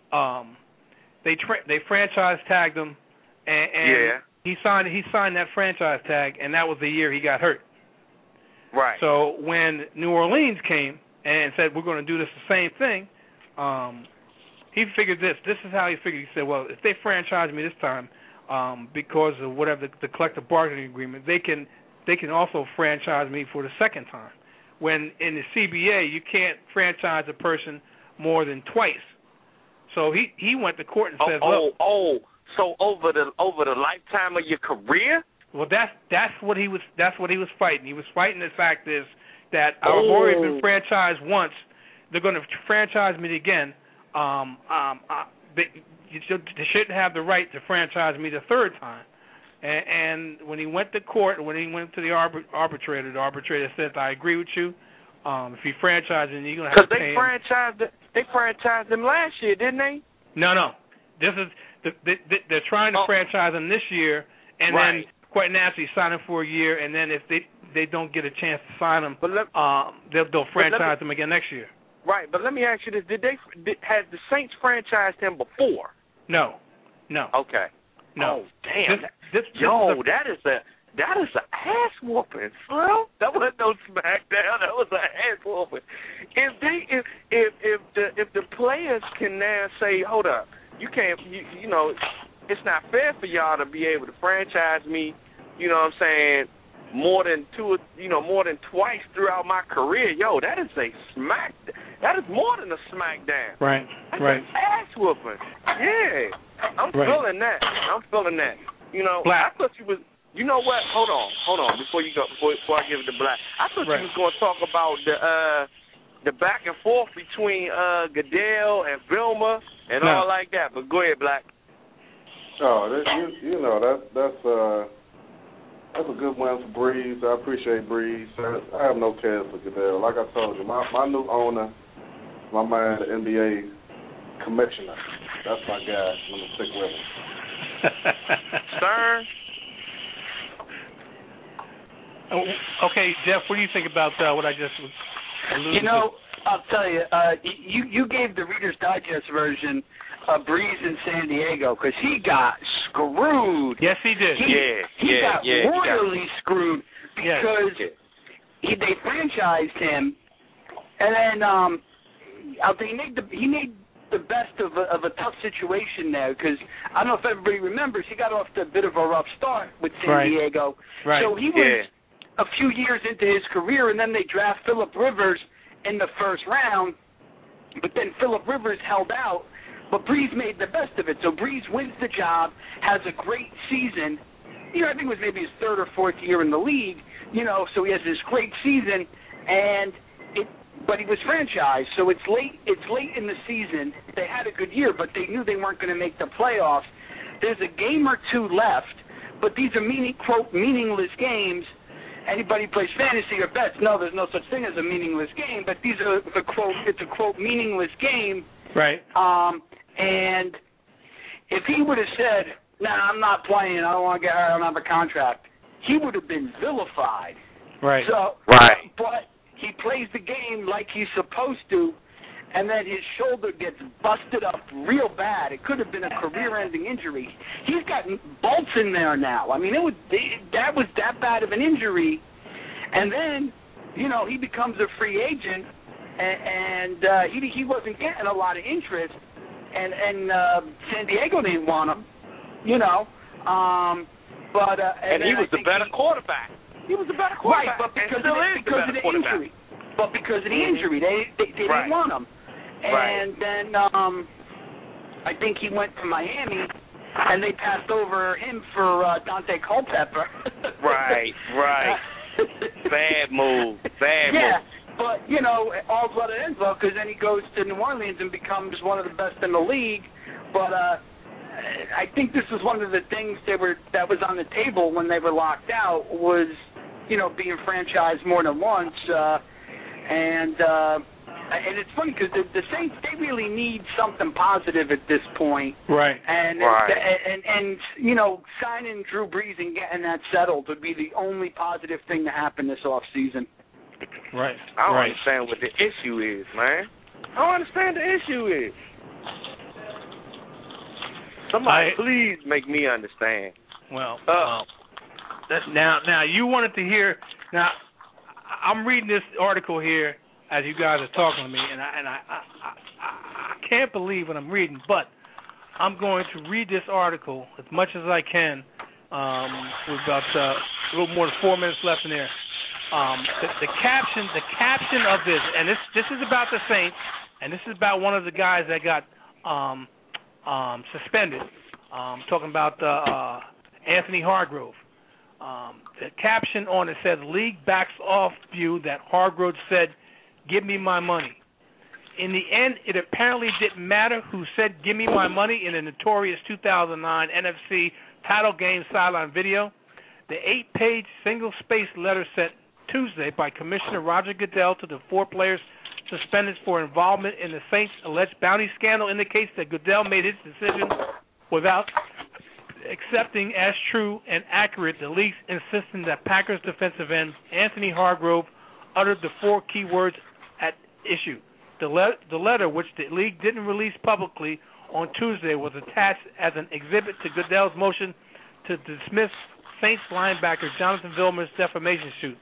They franchise tagged him, and he signed that franchise tag, and that was the year he got hurt. Right. So when New Orleans came and said we're going to do this the same thing, he figured this. This is how he figured. He said, well, if they franchise me this time, because of whatever the collective bargaining agreement, they can also franchise me for the second time. When in the CBA, you can't franchise a person more than twice. So he went to court and said, "Look, so over the lifetime of your career." Well, that's what he was fighting. He was fighting the fact is that I've already been franchised once. They're going to franchise me again. They shouldn't have the right to franchise me the third time. And when he went to court, when he went to the arbitrator, the arbitrator said, "I agree with you. If you franchise him, you're going to have to pay him." They franchised him last year, didn't they? No. This is they're trying to franchise him this year, and then quite naturally sign him for a year, and then if they don't get a chance to sign him, they'll franchise him again next year. Right, but let me ask you this: has the Saints franchised him before? No. Okay. No. Oh, damn. That is an ass whooping, Slim. That wasn't no SmackDown. That was an ass whooping. If the players can now say, hold up, you can't, you know, it's not fair for y'all to be able to franchise me, you know what I'm saying, more than twice throughout my career. Yo, that is more than a SmackDown. Right. That's an ass whooping. Yeah. I'm feeling that. You know, Black. I thought you was. You know what? Hold on. Before you go, before I give it to Black, I thought you was going to talk about the back and forth between Goodell and Vilma and all like that. But go ahead, Black. Oh, you know that's a good one for Breeze. I appreciate Breeze. I have no cares for Goodell. Like I told you, my new owner, my man, the NBA commissioner. That's my guy. I'm gonna stick with him. Stern. Okay, Jeff, what do you think about what I just alluded to? I'll tell you, you gave the Reader's Digest version of Breeze in San Diego because he got screwed. Yes, he did. He got royally screwed because they franchised him, and then he made the best of a tough situation there because I don't know if everybody remembers he got off to a bit of a rough start with San Diego. Right. So he was a few years into his career, and then they draft Phillip Rivers in the first round, but then Phillip Rivers held out, but Breeze made the best of it. So Breeze wins the job, has a great season. You know, I think it was maybe his third or fourth year in the league, you know, so he has this great season, but he was franchised, so it's late in the season. They had a good year, but they knew they weren't going to make the playoffs. There's a game or two left, but these are quote meaningless games. Anybody who plays fantasy or bets, no, there's no such thing as a meaningless game, but these are it's a quote meaningless game. Right. And if he would have said, "Nah, I'm not playing. I don't want to get hurt. I don't have a contract," he would have been vilified. Right. So, but he plays the game like he's supposed to, and then his shoulder gets busted up real bad. It could have been a career-ending injury. He's got bolts in there now. I mean, that was that bad of an injury. And then, you know, he becomes a free agent, and he wasn't getting a lot of interest, and San Diego didn't want him, you know. And he was the better quarterback. He was a better quarterback. Right, but because of the injury. But because of the injury, they didn't want him. And then I think he went to Miami, and they passed over him for Dante Culpepper. Right. Bad move. Yeah, but, you know, all's well that ends well because then he goes to New Orleans and becomes one of the best in the league. But I think this was one of the things that was on the table when they were locked out was, being franchised more than once, and it's funny because the Saints, they really need something positive at this point, right? And signing Drew Brees and getting that settled would be the only positive thing to happen this off season. Right. I don't understand what the issue is, man. I don't understand the issue is. Somebody please make me understand. Well, now you wanted to hear. Now, I'm reading this article here as you guys are talking to me, and I can't believe what I'm reading, but I'm going to read this article as much as I can. With about a little more than 4 minutes left in there. The caption of this, and this is about the Saints, and this is about one of the guys that got suspended. Talking about Anthony Hargrove. The caption on it says, "League backs off view that Hargrove said, 'Give me my money.' In the end, it apparently didn't matter who said 'Give me my money' in the notorious 2009 NFC title game sideline video. The 8-page single-spaced letter sent Tuesday by Commissioner Roger Goodell to the 4 players suspended for involvement in the Saints' alleged bounty scandal indicates that Goodell made his decision without accepting as true and accurate the league's insistence that Packers defensive end Anthony Hargrove uttered the 4 key words at issue. The letter, which the league didn't release publicly on Tuesday, was attached as an exhibit to Goodell's motion to dismiss Saints linebacker Jonathan Vilmer's defamation suit.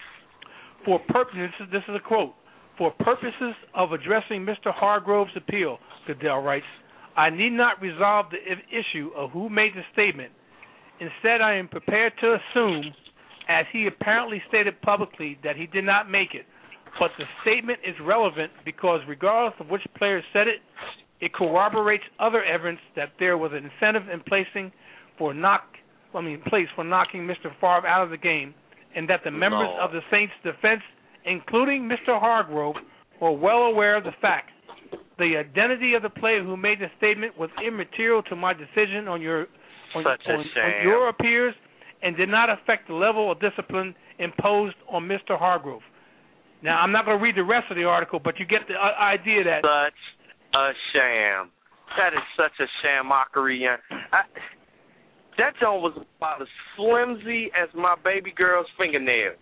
This is a quote. "For purposes of addressing Mr. Hargrove's appeal," Goodell writes, "I need not resolve the issue of who made the statement. Instead, I am prepared to assume, as he apparently stated publicly, that he did not make it. But the statement is relevant because regardless of which player said it, it corroborates other evidence that there was an incentive in place for knocking Mr. Favre out of the game, and that the members of the Saints defense, including Mr. Hargrove, were well aware of the fact. The identity of the player who made the statement was immaterial to my decision on your appeals and did not affect the level of discipline imposed on Mr. Hargrove." Now, I'm not going to read the rest of the article, but you get the idea that... Such a sham. That is such a sham mockery. That joint was about as flimsy as my baby girl's fingernails.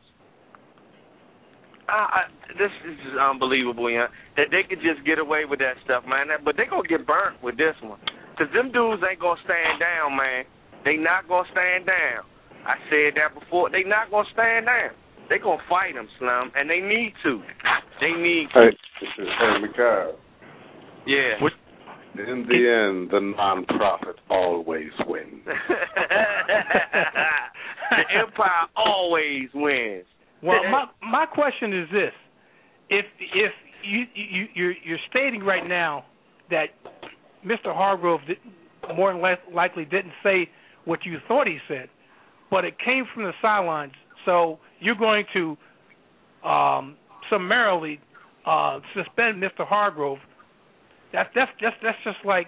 This is just unbelievable, that they could just get away with that stuff, man. But they going to get burnt with this one. Because them dudes ain't going to stand down, man. They not going to stand down. I said that before. They not going to stand down. They going to fight them, Slim, and they need to. They need to. Hey, Mikhail. Yeah. In the end, the non-profit always wins. The empire always wins. Well, my question is this: if you're stating right now that Mr. Hargrove more than likely didn't say what you thought he said, but it came from the sidelines, so you're going to summarily suspend Mr. Hargrove. That's just like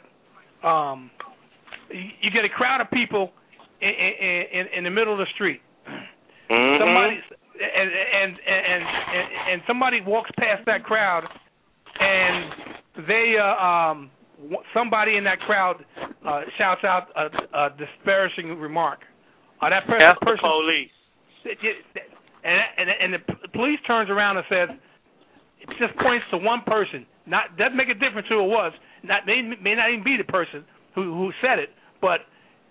you get a crowd of people in the middle of the street. Mm-hmm. Somebody walks past that crowd, and they somebody in that crowd shouts out a disparaging remark. That person, that's the police. And the police turns around and says, it just points to one person. Doesn't make a difference who it was. They may not even be the person who said it, but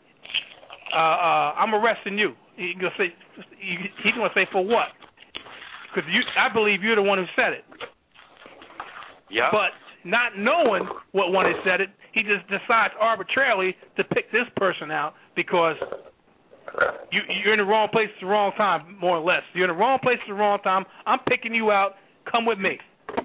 I'm arresting you. He's going to say for what? Because I believe you're the one who said it. Yeah. But not knowing what one has said it, he just decides arbitrarily to pick this person out because you're in the wrong place at the wrong time, more or less. You're in the wrong place at the wrong time. I'm picking you out. Come with me.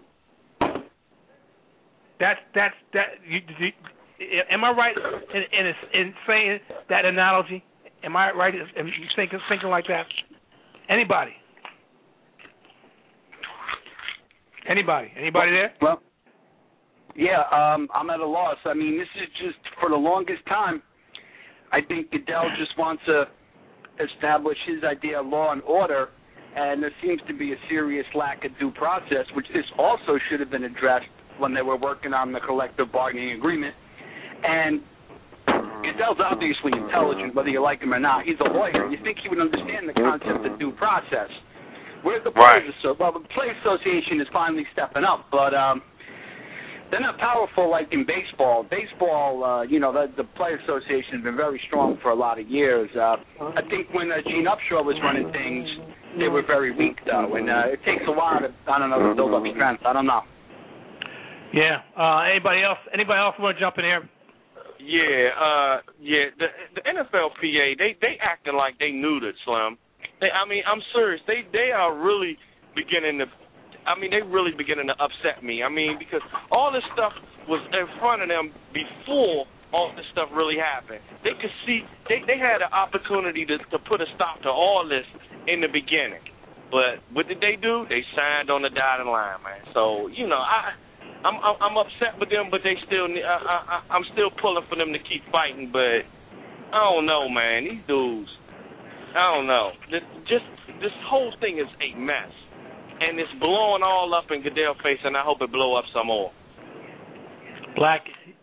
Am I right in saying that analogy? Am I right in thinking like that? Anybody there? Well, Yeah, I'm at a loss. I mean, this is just, for the longest time, I think Goodell just wants to establish his idea of law and order, and there seems to be a serious lack of due process, which this also should have been addressed when they were working on the collective bargaining agreement. And Goodell's obviously intelligent, whether you like him or not. He's a lawyer. You think he would understand the concept of due process. Where's the Players Association? Well, the Players Association is finally stepping up, but they're not powerful like in baseball. Baseball, the Players Association has been very strong for a lot of years. I think when Gene Upshaw was running things, they were very weak, though, and it takes a while to build up strength. I don't know. Yeah. Anybody else want to jump in here? Yeah. The NFLPA, they acting like they knew that, Slim. I'm serious. They are really beginning to. They really beginning to upset me. Because all this stuff was in front of them before all this stuff really happened. They could see they had an opportunity to put a stop to all this in the beginning. But what did they do? They signed on the dotted line, man. So I'm upset with them, but they still. I'm still pulling for them to keep fighting. But I don't know, man. These dudes. I don't know. This whole thing is a mess. And it's blowing all up in Goodell's face, and I hope it blow up some more. Black.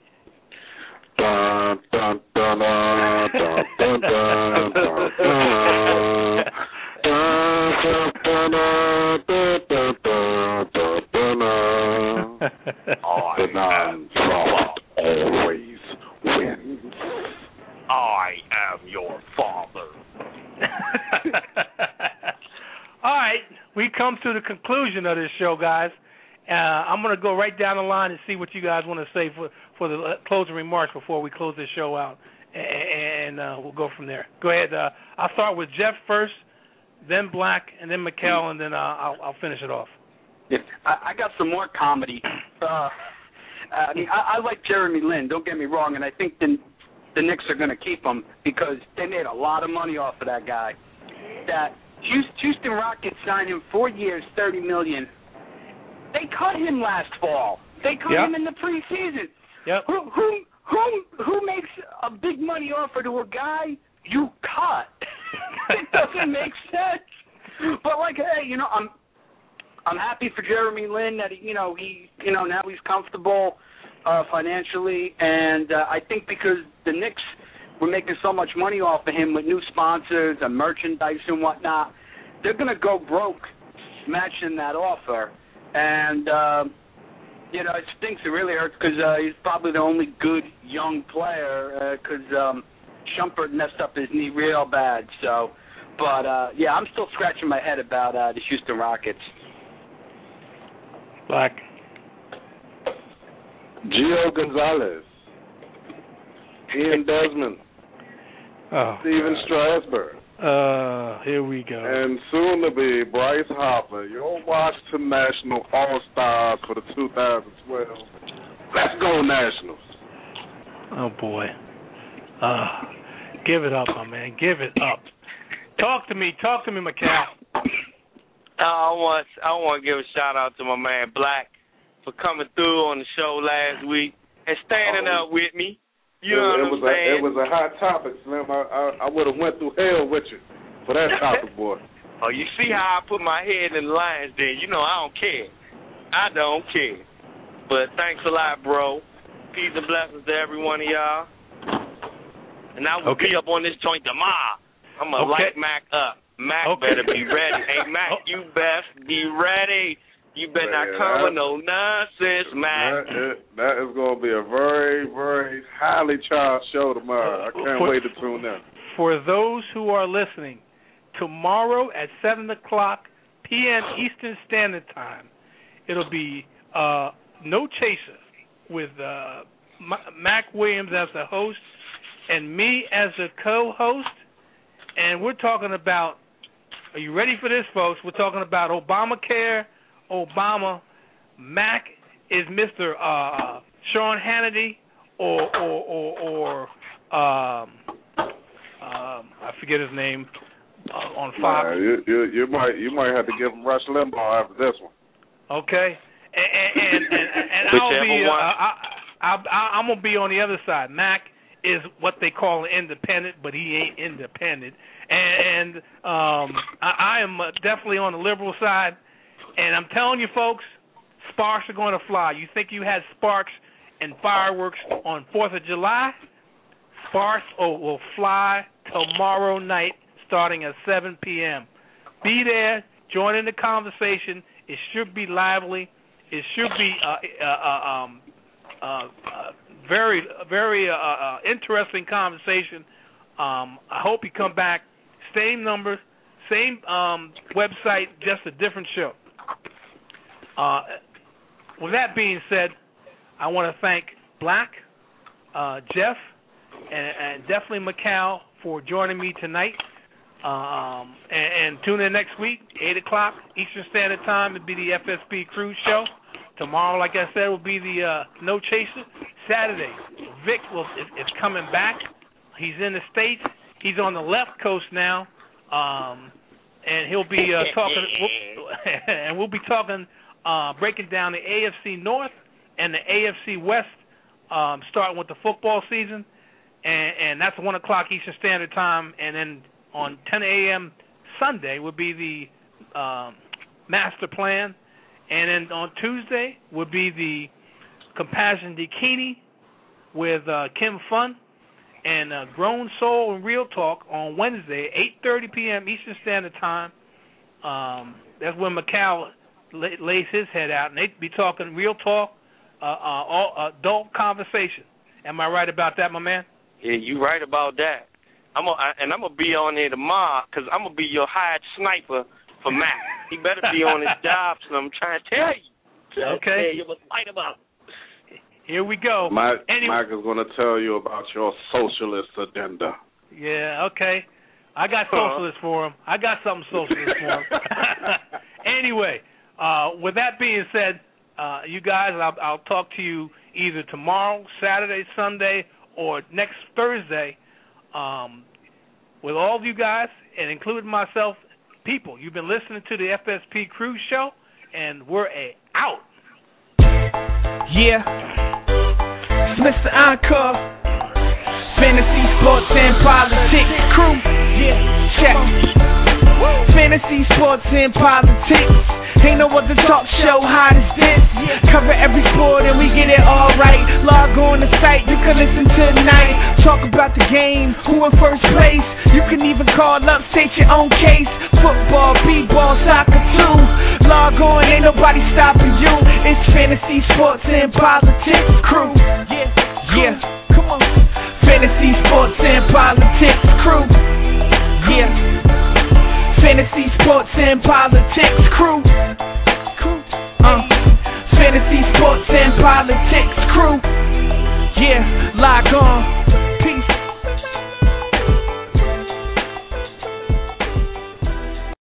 Dun, dun, dun, dun, dun, dun, dun, The non-Trump always wins. I am your father. All right, we come to the conclusion of this show, guys. I'm going to go right down the line and see what you guys want to say for the closing remarks before we close this show out, and we'll go from there. Go ahead. I'll start with Jeff first, then Black, and then Mikkel, and then I'll finish it off. Yeah, I got some more comedy. I like Jeremy Lin, don't get me wrong, and I think the Knicks are going to keep him because they made a lot of money off of that guy. That Houston Rockets signed him 4 years, $30 million. They cut him last fall. They cut him in the preseason. Yep. Who makes a big money offer to a guy you cut? It doesn't make sense. But hey, I'm happy for Jeremy Lin that he now he's comfortable financially, and I think because the Knicks were making so much money off of him with new sponsors and merchandise and whatnot, they're going to go broke matching that offer. And, it stinks. It really hurts because he's probably the only good young player because Shumpert messed up his knee real bad. So, but, I'm still scratching my head about the Houston Rockets. Black. Gio Gonzalez. Ian Desmond. Steven Strasburg. Here we go. And soon to be Bryce Harper, your Washington National All-Star for the 2012. Let's go Nationals. Oh, boy. Give it up, my man. Give it up. Talk to me, Mikkel. I want to give a shout-out to my man Black for coming through on the show last week and standing up with me. You know what I'm saying? It was a hot topic, Slim. I would have went through hell with you for that topic, boy. Oh, you see how I put my head in the lines there? I don't care. I don't care. But thanks a lot, bro. Peace and blessings to every one of y'all. And I will be up on this joint tomorrow. I'm going to light Mac up. Mac better be ready. Hey, Mac, you best be ready. You better not come with no nonsense, Mac. That is going to be a very, very highly charged show tomorrow. I can't wait to tune in. For those who are listening, tomorrow at 7 o'clock p.m. Eastern Standard Time, it'll be No Chaser with Mac Williams as the host and me as the co-host. And we're talking about, are you ready for this, folks? We're talking about Obamacare, Obama. Mac is Mr. Sean Hannity or I forget his name on Fox. You might have to give him Rush Limbaugh after this one. Okay, And I'm gonna be on the other side. Mac is what they call an independent, but he ain't independent. And I am definitely on the liberal side. And I'm telling you, folks, sparks are going to fly. You think you had sparks and fireworks on 4th of July? Sparks will fly tomorrow night starting at 7 p.m. Be there, join in the conversation. It should be lively. It should be very, very interesting conversation. I hope you come back. Same numbers, same website, just a different show. With that being said, I want to thank Black, Jeff, and definitely Macau for joining me tonight. And tune in next week, 8 o'clock Eastern Standard Time. It'll be the FSP Cruise Show. Tomorrow, like I said, will be the No Chaser. Saturday, Vic is coming back. He's in the States. He's on the left coast now. And he'll be talking, and we'll be talking, breaking down the AFC North and the AFC West, starting with the football season. And that's 1 o'clock Eastern Standard Time. And then on 10 a.m. Sunday will be the master plan. And then on Tuesday will be the Compassion Bikini with Kim Fun. And Grown Soul and Real Talk on Wednesday, 8:30 p.m. Eastern Standard Time. That's when Macau lays his head out, and they be talking real talk, all adult conversation. Am I right about that, my man? Yeah, you right about that. I'm gonna be on there tomorrow because I'm gonna be your hired sniper for Mac. He better be on his job, so I'm trying to tell you. Okay. You must fight him out. Here we go. Mike is going to tell you about your socialist agenda. Yeah, okay. I got socialist for him. I got something socialist for him. Anyway, with that being said, you guys, I'll talk to you either tomorrow, Saturday, Sunday, or next Thursday. With all of you guys, and including myself, people, you've been listening to the FSP Cruise Show, and we're out. Yeah. It's Mr. Encore, Fantasy, Sports, and Politics Crew. Yeah, check. Fantasy, Sports, and Politics. Ain't no other talk show hot as this. Cover every sport and we get it all right. Log on the site, you can listen tonight. Talk about the game, who in first place. You can even call up, state your own case. Football, b-ball, soccer too. Log on, ain't nobody stopping you. It's Fantasy, Sports, and Politics Crew.